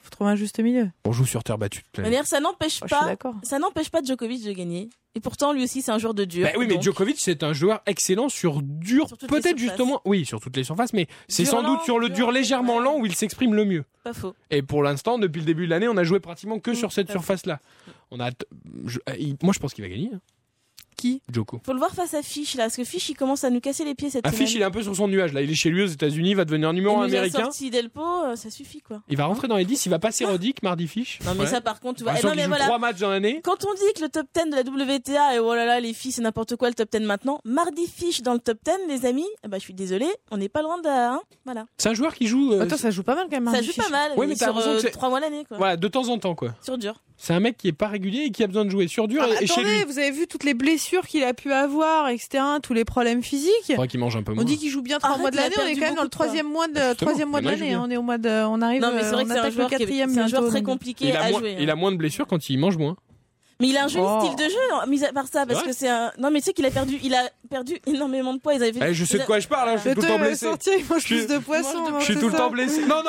On joue sur terre battue. Mais ça n'empêche pas Djokovic de gagner. Et pourtant, lui aussi, c'est un joueur de dur. Mais Djokovic, c'est un joueur excellent sur dur. Peut-être justement, oui, sur toutes les surfaces, mais c'est sans doute sur le dur légèrement lent où il s'exprime le mieux. Pas faux. Et pour l'instant, depuis le début de l'année, on a joué pratiquement que sur cette surface-là. Moi, je pense qu'il va gagner. qui ? Djoko. Faut le voir face à Fish là, parce que Fish il commence à nous casser les pieds cette semaine. Fish, il est un peu sur son nuage là. Il est chez lui aux États-Unis, il va devenir numéro 1 américain. Il nous a sorti Delpo, ça suffit quoi. Il va rentrer dans les 10, il va passer Roddick mardi Fish. Non mais ça par contre, tu vois. Il joue 3 matchs dans l'année. Quand on dit que le top 10 de la WTA et oh là là les filles c'est n'importe quoi le top 10 maintenant, mardi Fish dans le top 10 les amis, je suis désolée, on n'est pas loin de voilà. C'est un joueur qui joue. Attends, ça joue pas mal quand même. Ça joue pas mal. Ouais, mais t'as raison que 3 mois l'année quoi. Voilà, de temps en temps quoi. Sur dur. C'est un mec qui est pas régulier et qui a besoin de jouer sur dur et chez lui. Vous avez vu toutes les blessures qu'il a pu avoir, etc., tous les problèmes physiques. Il faudrait qu'il mange un peu moins. On dit qu'il joue bien 3 mois de l'année, on est quand même dans le troisième mois de l'année. On est au mois de, on arrive. Non mais c'est vrai que c'est un joueur c'est un joueur très compliqué à jouer. Il a moins de blessures quand il mange moins. Mais il a un joli style de jeu, mis à part ça, parce que c'est un. Non, mais tu sais qu'il a perdu énormément de poids. Ils avaient fait... je sais de quoi je parle, je suis tout le temps blessé. Il mange plus de poissons. Je suis tout le temps blessé. Non.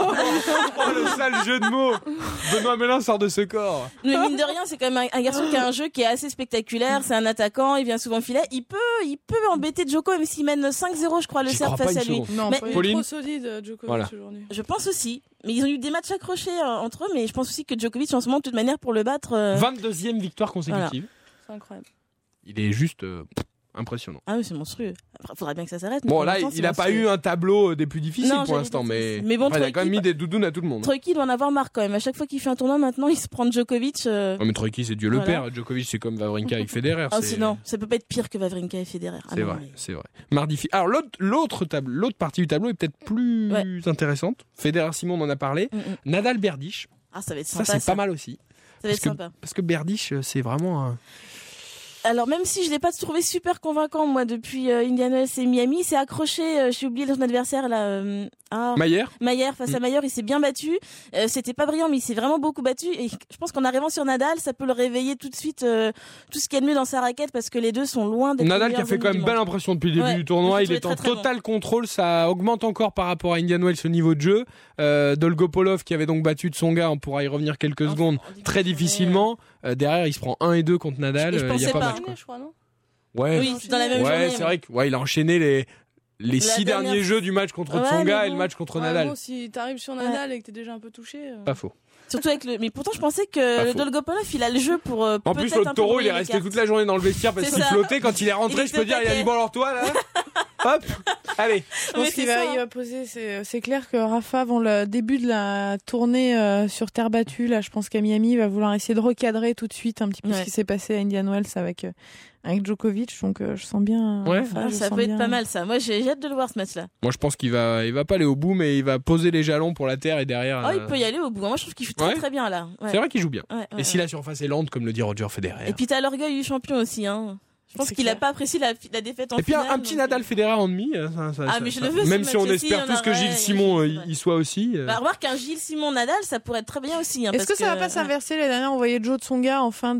Oh, le sale jeu de mots. Benoît Mélin sort de ce corps. Mais mine de rien, c'est quand même un garçon qui a un jeu qui est assez spectaculaire. C'est un attaquant, il vient souvent au filet. Il peut embêter Djoko, même s'il mène 5-0, je crois, le serve face à lui. Non, mais il est trop solide, Djokovic aujourd'hui. Je pense aussi. Mais ils ont eu des matchs accrochés entre eux, mais je pense aussi que Djokovic, en ce moment, de toute manière, pour le battre. 22e victoire consécutive. Voilà. C'est incroyable. Il est juste impressionnant. Ah oui, c'est monstrueux. Après, faudrait bien que ça s'arrête. Bon, là, il n'a pas eu un tableau des plus difficiles pour l'instant, mais bon, il a quand même mis des doudounes à tout le monde. Troïki doit en avoir marre quand même. À chaque fois qu'il fait un tournoi, maintenant, il se prend Djokovic. Non, mais Troïki, c'est Dieu le père. Djokovic, c'est comme Wawrinka avec Federer. Non, ça peut pas être pire que Wawrinka et Federer. C'est vrai. Mardi. Alors, l'autre partie du tableau est peut-être plus intéressante. Federer, Simon, on en a parlé. Nadal, Berdych. Ah, ça va être sympa. Ça, c'est pas mal aussi. Ça va être sympa. Parce que Berdych, c'est vraiment un... Alors même si je l'ai pas trouvé super convaincant moi depuis Indian Wells et Miami, c'est accroché. J'ai oublié son adversaire là. Mayer face à Mayer, il s'est bien battu. C'était pas brillant, mais il s'est vraiment beaucoup battu. Et je pense qu'en arrivant sur Nadal, ça peut le réveiller tout de suite tout ce qu'il y a de mieux dans sa raquette parce que les deux sont loin d'être. Nadal qui a fait quand même belle impression depuis le début du tournoi. Il est en total contrôle. Ça augmente encore par rapport à Indian Wells au niveau de jeu. Dolgopolov qui avait donc battu Tsonga, on pourra y revenir quelques secondes très difficilement. Derrière, il se prend 1 et 2 contre Nadal. Il y a pas match. Je crois, non ouais, oui, dans la même journée. C'est vrai qu'il a enchaîné les 6 derniers jeux du match contre Tsonga et le match contre Nadal. Bon, si t'arrives sur Nadal et que t'es déjà un peu touché. Pas faux. Surtout avec mais pourtant je pensais que le Dolgopolov il a le jeu pour en plus le taureau il est resté toute la journée dans le vestiaire parce qu'il flottait quand il est rentré. Je peux dire il a dit bon alors toi là hop allez. Ce qu'il va poser c'est clair que Rafa avant le début de la tournée sur terre battue là je pense qu'à Miami va vouloir essayer de recadrer tout de suite un petit peu ce qui s'est passé à Indian Wells avec Djokovic, donc je sens bien. Ça peut être pas mal ça. Moi j'ai hâte de le voir ce match-là. Moi je pense qu'il va pas aller au bout, mais il va poser les jalons pour la terre et derrière. Il peut y aller au bout. Moi je trouve qu'il joue très bien là. C'est vrai qu'il joue bien. Et si la surface est lente, comme le dit Roger Federer. Et puis t'as l'orgueil du champion aussi, hein. Je pense qu'il a pas apprécié la défaite en finale. Et puis un petit Nadal Federer en demi. Mais je le veux. Même si on espère tous que Gilles Simon y soit aussi. Remarque qu'un Gilles Simon Nadal, ça pourrait être très bien aussi. Est-ce que ça va pas s'inverser? La dernière, on voyait Joe Tsonga en fin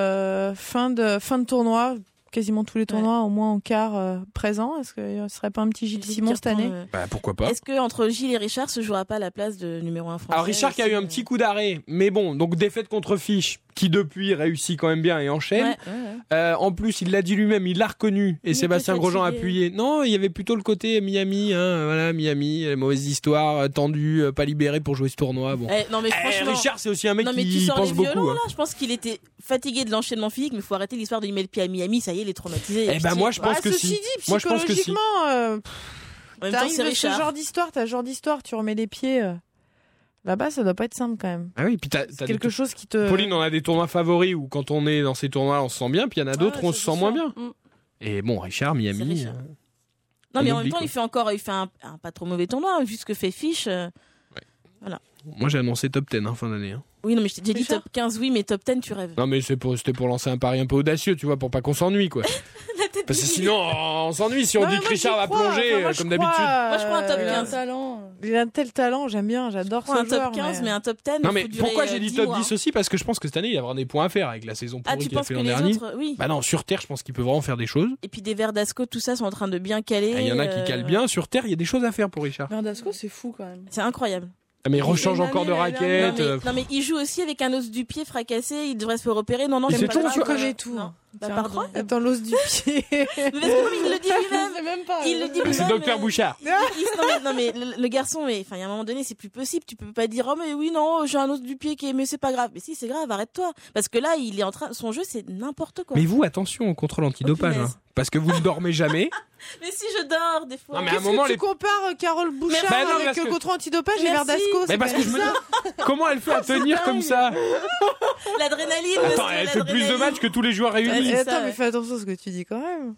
de tournoi. Quasiment tous les tournois, au moins en quart présent. Est-ce que ce serait pas un petit Gilles Simon cette année? Pourquoi pas? Est-ce que entre Gilles et Richard se jouera pas la place de numéro 1 français? Alors Richard qui a eu un petit coup d'arrêt, mais bon, donc défaite contre Fish, qui depuis réussit quand même bien et enchaîne. En plus, il l'a dit lui-même, il l'a reconnu et Sébastien Grosjean a appuyé. Non, il y avait plutôt le côté Miami, Miami, mauvaise histoire, tendu, pas libéré pour jouer ce tournoi. Bon. Non mais franchement, Richard c'est aussi un mec qui pense beaucoup. Violons, là, je pense qu'il était fatigué de l'enchaînement physique, mais il faut arrêter l'histoire de lui mettre le pied à Miami. Ça y est, il est traumatisé. Moi je pense que si. Moi je pense que si. T'arrives de ce genre d'histoire, tu remets les pieds. Là-bas, ça doit pas être simple quand même. Ah oui, puis t'as quelque chose qui te. Pauline, on a des tournois favoris où quand on est dans ces tournois, on se sent bien, puis il y en a d'autres où on se sent moins bien. Et bon, Richard, Miami. Non, mais en même temps, il fait un pas trop mauvais tournoi, vu ce que fait Fish. Voilà. Moi, j'ai annoncé top 10 fin d'année. Oui, non, mais j'ai dit top 15, oui, mais top 10, tu rêves. Non, mais c'était pour lancer un pari un peu audacieux, tu vois, pour pas qu'on s'ennuie, quoi. Parce que sinon, on s'ennuie si on dit que Richard va plonger, comme d'habitude. Moi, je crois un top 15. Il a un tel talent, j'aime bien, j'adore ce joueur. Un top 15, mais un top 10. Non, mais pourquoi j'ai dit top 10 aussi? Parce que je pense que cette année, il va y avoir des points à faire avec la saison pourrie qu'il a fait l'an dernier. Bah non, sur Terre, je pense qu'il peut vraiment faire des choses. Et puis des Verdasco, tout ça, sont en train de bien caler. Il y en a qui calent bien. Sur Terre, il y a des choses à faire pour Richard. Verdasco, c'est fou quand même. C'est incroyable. Ah mais il rechange encore de raquette. Non mais il joue aussi avec un os du pied fracassé. Il devrait se faire opérer. Non, c'est j'aime pas. Tu connais tout. Pardon. Attends, l'os du pied. Mais parce que il le dit lui-même. Même pas. Il le dit lui-même. C'est Docteur Bouchard. Non mais le garçon, il y a un moment donné, c'est plus possible. Tu peux pas dire oh mais oui non, j'ai un os du pied mais c'est pas grave. Mais si c'est grave, arrête-toi. Parce que là, il est en train, son jeu c'est n'importe quoi. Mais vous, attention au contrôle antidopage, parce que vous ne dormez jamais. Mais si je dors des fois. Non, mais à un moment, tu compares Carole Bouchard avec le contrôle antidopage et Verdasco. Mais parce que je me dis, comment elle fait à tenir comme ça? L'adrénaline. Attends, elle fait plus de matchs que tous les joueurs réunis. Attends, mais fais attention à ce que tu dis quand même.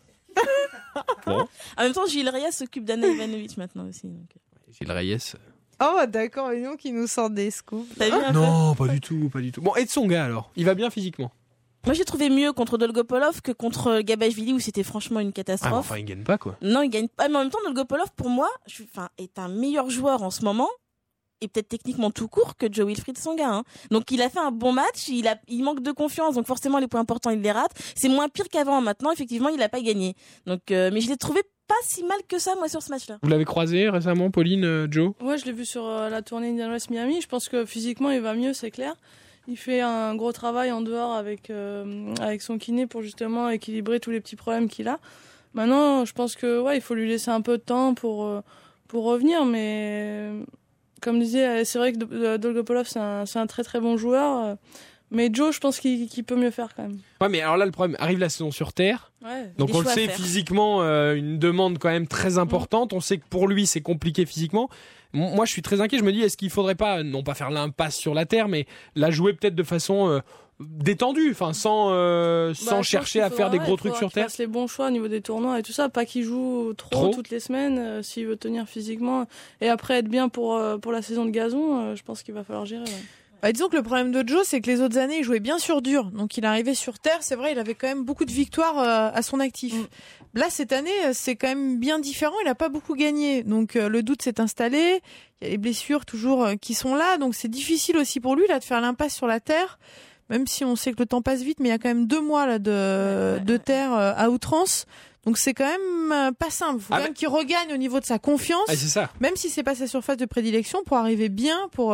Bon. En même temps, Gilles Reyes s'occupe d'Anna Ivanovic maintenant aussi. Donc. Gilles Reyes. Oh, d'accord, et non, qui nous sort des scoops. Non, pas du tout. Bon, et de son gars alors? Il va bien physiquement? Moi, j'ai trouvé mieux contre Dolgopolov que contre Gabashvili où c'était franchement une catastrophe. Enfin, il gagne pas quoi. Non, il gagne pas. Mais en même temps, Dolgopolov, pour moi, est un meilleur joueur en ce moment. Et peut-être techniquement tout court que Joe Wilfried Tsonga. Hein. Donc il a fait un bon match, il manque de confiance, donc forcément les points importants il les rate. C'est moins pire qu'avant. Maintenant, effectivement, il a pas gagné. Donc, mais je l'ai trouvé pas si mal que ça, moi, sur ce match-là. Vous l'avez croisé récemment, Pauline, Joe? Ouais, je l'ai vu sur la tournée Indian Wells Miami. Je pense que physiquement il va mieux, c'est clair. Il fait un gros travail en dehors avec son kiné pour justement équilibrer tous les petits problèmes qu'il a. Maintenant, je pense que il faut lui laisser un peu de temps pour revenir, mais comme disait, c'est vrai que Dolgopolov c'est un très très bon joueur, mais Joe, je pense qu'il peut mieux faire quand même. Ouais, mais alors là le problème, arrive la saison sur terre. Ouais. Donc on le sait physiquement, une demande quand même très importante. On sait que pour lui c'est compliqué physiquement. Moi je suis très inquiet. Je me dis est-ce qu'il faudrait pas, non pas faire l'impasse sur la terre, mais la jouer peut-être de façon détendu, enfin sans chercher à faire des gros trucs sur terre. Fasse les bons choix au niveau des tournois et tout ça, pas qu'il joue trop toutes les semaines s'il veut tenir physiquement et après être bien pour la saison de gazon, je pense qu'il va falloir gérer. Ouais. Bah, disons que le problème de Joe, c'est que les autres années, il jouait bien sur dur. Donc il arrivait sur terre, c'est vrai, il avait quand même beaucoup de victoires à son actif. Là, cette année, c'est quand même bien différent. Il a pas beaucoup gagné. Donc le doute s'est installé. Il y a les blessures toujours qui sont là. Donc c'est difficile aussi pour lui là de faire l'impasse sur la terre. Même si on sait que le temps passe vite, mais il y a quand même 2 mois là de terre à outrance. Donc c'est quand même pas simple. Il faut quand même qu'il regagne au niveau de sa confiance. Ah, c'est ça. Même si c'est pas sa surface de prédilection, pour arriver bien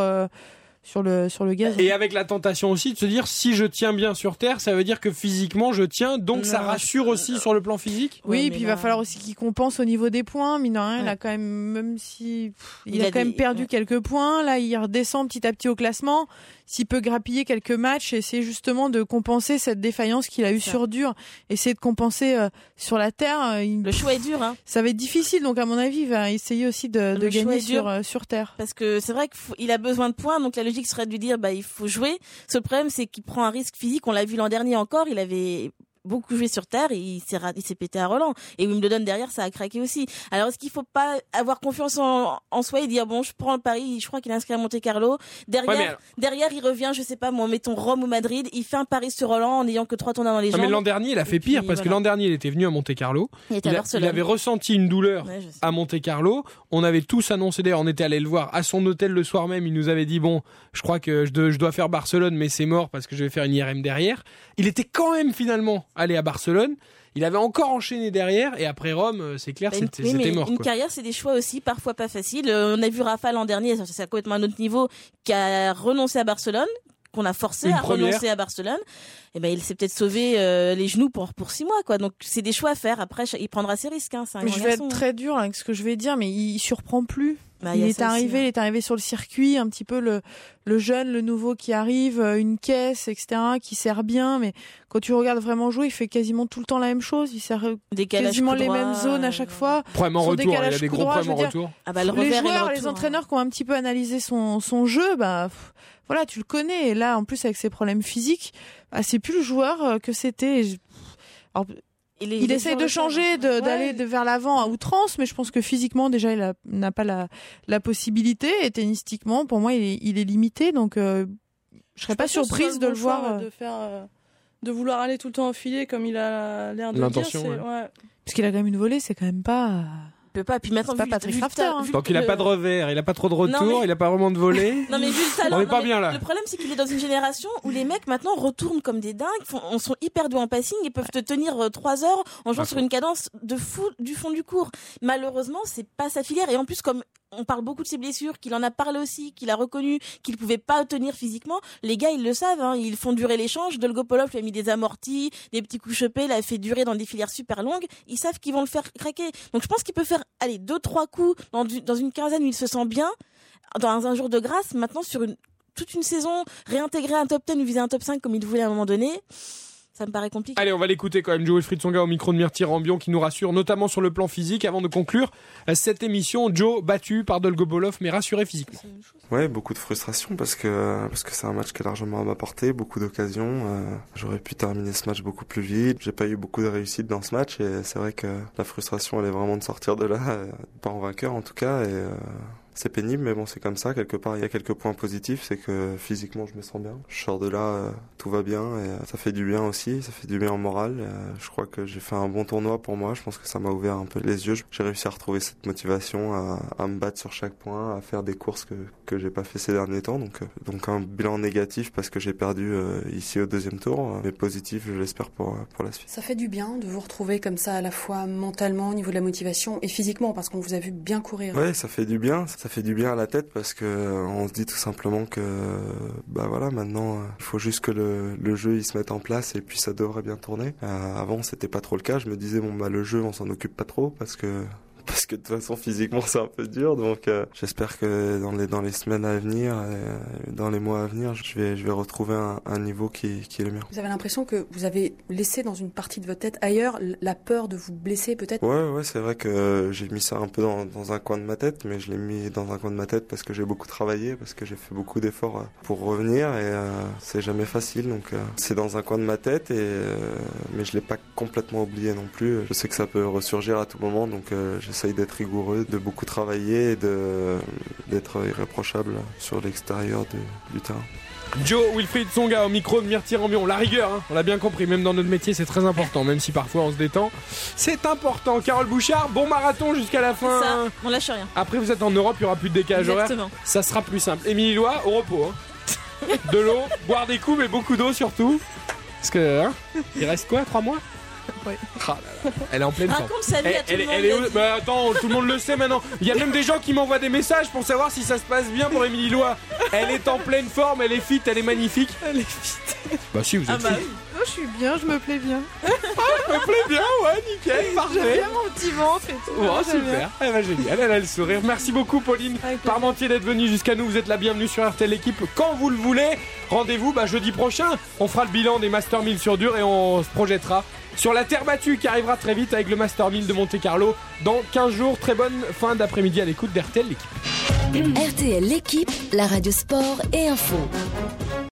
sur le gaz. Et avec la tentation aussi de se dire si je tiens bien sur terre, ça veut dire que physiquement je tiens, donc ça rassure aussi sur le plan physique. Oui, et puis il va falloir aussi qu'il compense au niveau des points. Mine de rien, il a quand même, même si il a quand même perdu quelques points, là il redescend petit à petit au classement. S'il peut grappiller quelques matchs, essayer justement de compenser cette défaillance qu'il a eue sur dur, essayer de compenser sur la terre. Le choix est dur, hein. Ça va être difficile, donc à mon avis, il va essayer aussi de gagner sur terre. Parce que c'est vrai qu'il a besoin de points, donc la logique serait de lui dire il faut jouer. Le problème, c'est qu'il prend un risque physique. On l'a vu l'an dernier encore, il avait beaucoup joué sur terre et il s'est pété à Roland. Et Wimbledon derrière, ça a craqué aussi. Alors est-ce qu'il faut pas avoir confiance en soi et dire bon, je prends le pari, je crois qu'il est inscrit à Monte Carlo. Derrière, il revient, je sais pas moi, mettons Rome ou Madrid, il fait un pari sur Roland en n'ayant que 3 tournois dans les jambes. Mais l'an dernier, il a fait pire parce que l'an dernier, il était venu à Monte Carlo. Il avait ressenti une douleur à Monte Carlo. On avait tous annoncé, d'ailleurs, on était allé le voir à son hôtel le soir même. Il nous avait dit bon, je crois que je dois faire Barcelone, mais c'est mort parce que je vais faire une IRM derrière. Il était quand même finalement allé à Barcelone. Il avait encore enchaîné derrière et après Rome, c'est clair, c'était mort. Une carrière, c'est des choix aussi parfois pas faciles. On a vu Rafa l'an dernier, c'est complètement un autre niveau, qui a renoncé à Barcelone, qu'on a forcé à renoncer à Barcelone. Et ben il s'est peut-être sauvé les genoux pour 6 mois quoi. Donc c'est des choix à faire. Après il prendra ses risques. Hein. C'est un grand garçon. Je vais être très dur avec ce que je vais dire, mais il surprend plus. Il est arrivé sur le circuit, un petit peu le jeune, le nouveau qui arrive, une caisse, etc., qui sert bien, mais quand tu regardes vraiment jouer, il fait quasiment tout le temps la même chose, il sert quasiment les mêmes zones à chaque fois. Problème en retour, il a des gros problèmes en retour. Les joueurs, les entraîneurs qui ont un petit peu analysé son jeu, voilà, tu le connais, et là, en plus, avec ses problèmes physiques, c'est plus le joueur que c'était. Alors, il essaye de changer, d'aller vers l'avant à outrance, mais je pense que physiquement déjà il n'a pas la possibilité, et tennistiquement pour moi il est limité, donc je serais pas surprise de le voir de vouloir aller tout le temps au filet comme il a l'air de l'intention, dire. Parce qu'il a quand même une volée, c'est quand même pas. Pas. Puis maintenant, c'est pas Patrick Rafter. Donc il a pas de revers, il a pas trop de retour, il a pas vraiment de volée. Non mais vu le talent, on est pas bien là. Le problème c'est qu'il est dans une génération où les mecs maintenant retournent comme des dingues, sont hyper doués en passing et peuvent te tenir 3 heures en jouant sur une cadence de fou du fond du court. Malheureusement, c'est pas sa filière, et en plus comme on parle beaucoup de ses blessures, qu'il en a parlé aussi, qu'il a reconnu qu'il pouvait pas tenir physiquement. Les gars, ils le savent, hein, ils font durer l'échange. Dolgopolov lui a mis des amortis, des petits coups chopés, l'a fait durer dans des filières super longues. Ils savent qu'ils vont le faire craquer. Donc je pense qu'il peut faire, 2-3 coups dans une quinzaine où il se sent bien, dans un jour de grâce. Maintenant, sur toute une saison, réintégrer un top 10 ou viser un top 5 comme il voulait à un moment donné, ça me paraît compliqué. Allez, on va l'écouter quand même, Joe Wilfried Tsonga au micro de Myrtille Rambion qui nous rassure, notamment sur le plan physique. Avant de conclure cette émission, Joe battu par Dolgopolov, mais rassuré physiquement. Ouais, beaucoup de frustration parce que c'est un match qui est largement à ma portée, beaucoup d'occasions. J'aurais pu terminer ce match beaucoup plus vite. J'ai pas eu beaucoup de réussite dans ce match et c'est vrai que la frustration, elle est vraiment de sortir de là, pas en vainqueur en tout cas. Et c'est pénible, mais bon, c'est comme ça. Quelque part, il y a quelques points positifs, c'est que physiquement, je me sens bien. Je sors de là, tout va bien, et ça fait du bien aussi, ça fait du bien en moral. Je crois que j'ai fait un bon tournoi pour moi. Je pense que ça m'a ouvert un peu les yeux. J'ai réussi à retrouver cette motivation, à me battre sur chaque point, à faire des courses que j'ai pas fait ces derniers temps. Donc un bilan négatif parce que j'ai perdu ici au deuxième tour, mais positif, je l'espère pour la suite. Ça fait du bien de vous retrouver comme ça, à la fois mentalement, au niveau de la motivation, et physiquement, parce qu'on vous a vu bien courir. Ouais, ça fait du bien. Ça fait du bien à la tête parce que on se dit tout simplement que maintenant il faut juste que le jeu il se mette en place et puis ça devrait bien tourner. Avant c'était pas trop le cas, je me disais le jeu on s'en occupe pas trop parce que de toute façon physiquement c'est un peu dur, donc j'espère que dans les semaines à venir, dans les mois à venir, je vais retrouver un niveau qui est le mien. Vous avez l'impression que vous avez laissé dans une partie de votre tête ailleurs la peur de vous blesser peut-être? Ouais, c'est vrai que j'ai mis ça un peu dans un coin de ma tête, mais je l'ai mis dans un coin de ma tête parce que j'ai beaucoup travaillé, parce que j'ai fait beaucoup d'efforts pour revenir et c'est jamais facile, donc c'est dans un coin de ma tête mais je l'ai pas complètement oublié non plus. Je sais que ça peut ressurgir à tout moment, donc j'essaye d'être rigoureux, de beaucoup travailler et d'être irréprochable sur l'extérieur du terrain. Joe Wilfried Tsonga au micro de Myrtille Rambion. La rigueur, on l'a bien compris, même dans notre métier c'est très important, même si parfois on se détend. C'est important. Carole Bouchard, bon marathon jusqu'à la fin. Ça, on lâche rien. Après vous êtes en Europe, il n'y aura plus de décalage horaire. Ça sera plus simple. Émilie Lois, au repos. De l'eau, boire des coups, mais beaucoup d'eau surtout. Parce que, il reste quoi, 3 mois? Oui. Ah là là. Elle est en pleine forme. Raconte sa vie à tout le monde. Bah attends, tout le monde le sait maintenant. Il y a même des gens qui m'envoient des messages pour savoir si ça se passe bien pour Émilie Lois. Elle est en pleine forme, elle est fit, elle est magnifique. Elle est fit. Bah si, vous êtes fit. Oui. Oh, je suis bien, je me plais bien. Je me plais bien, ouais, nickel, parfait. J'aime bien mon petit ventre et tout. Oh, super. Elle va génial, elle a le sourire. Merci beaucoup Pauline Parmentier d'être venue jusqu'à nous. Vous êtes la bienvenue sur RTL L'équipe quand vous le voulez. Rendez-vous jeudi prochain. On fera le bilan des Master 1000 sur dur et on se projettera sur la terre battue qui arrivera très vite avec le Master 1000 de Monte-Carlo dans 15 jours. Très bonne fin d'après-midi à l'écoute d'RTL L'équipe. RTL L'équipe, la radio sport et info.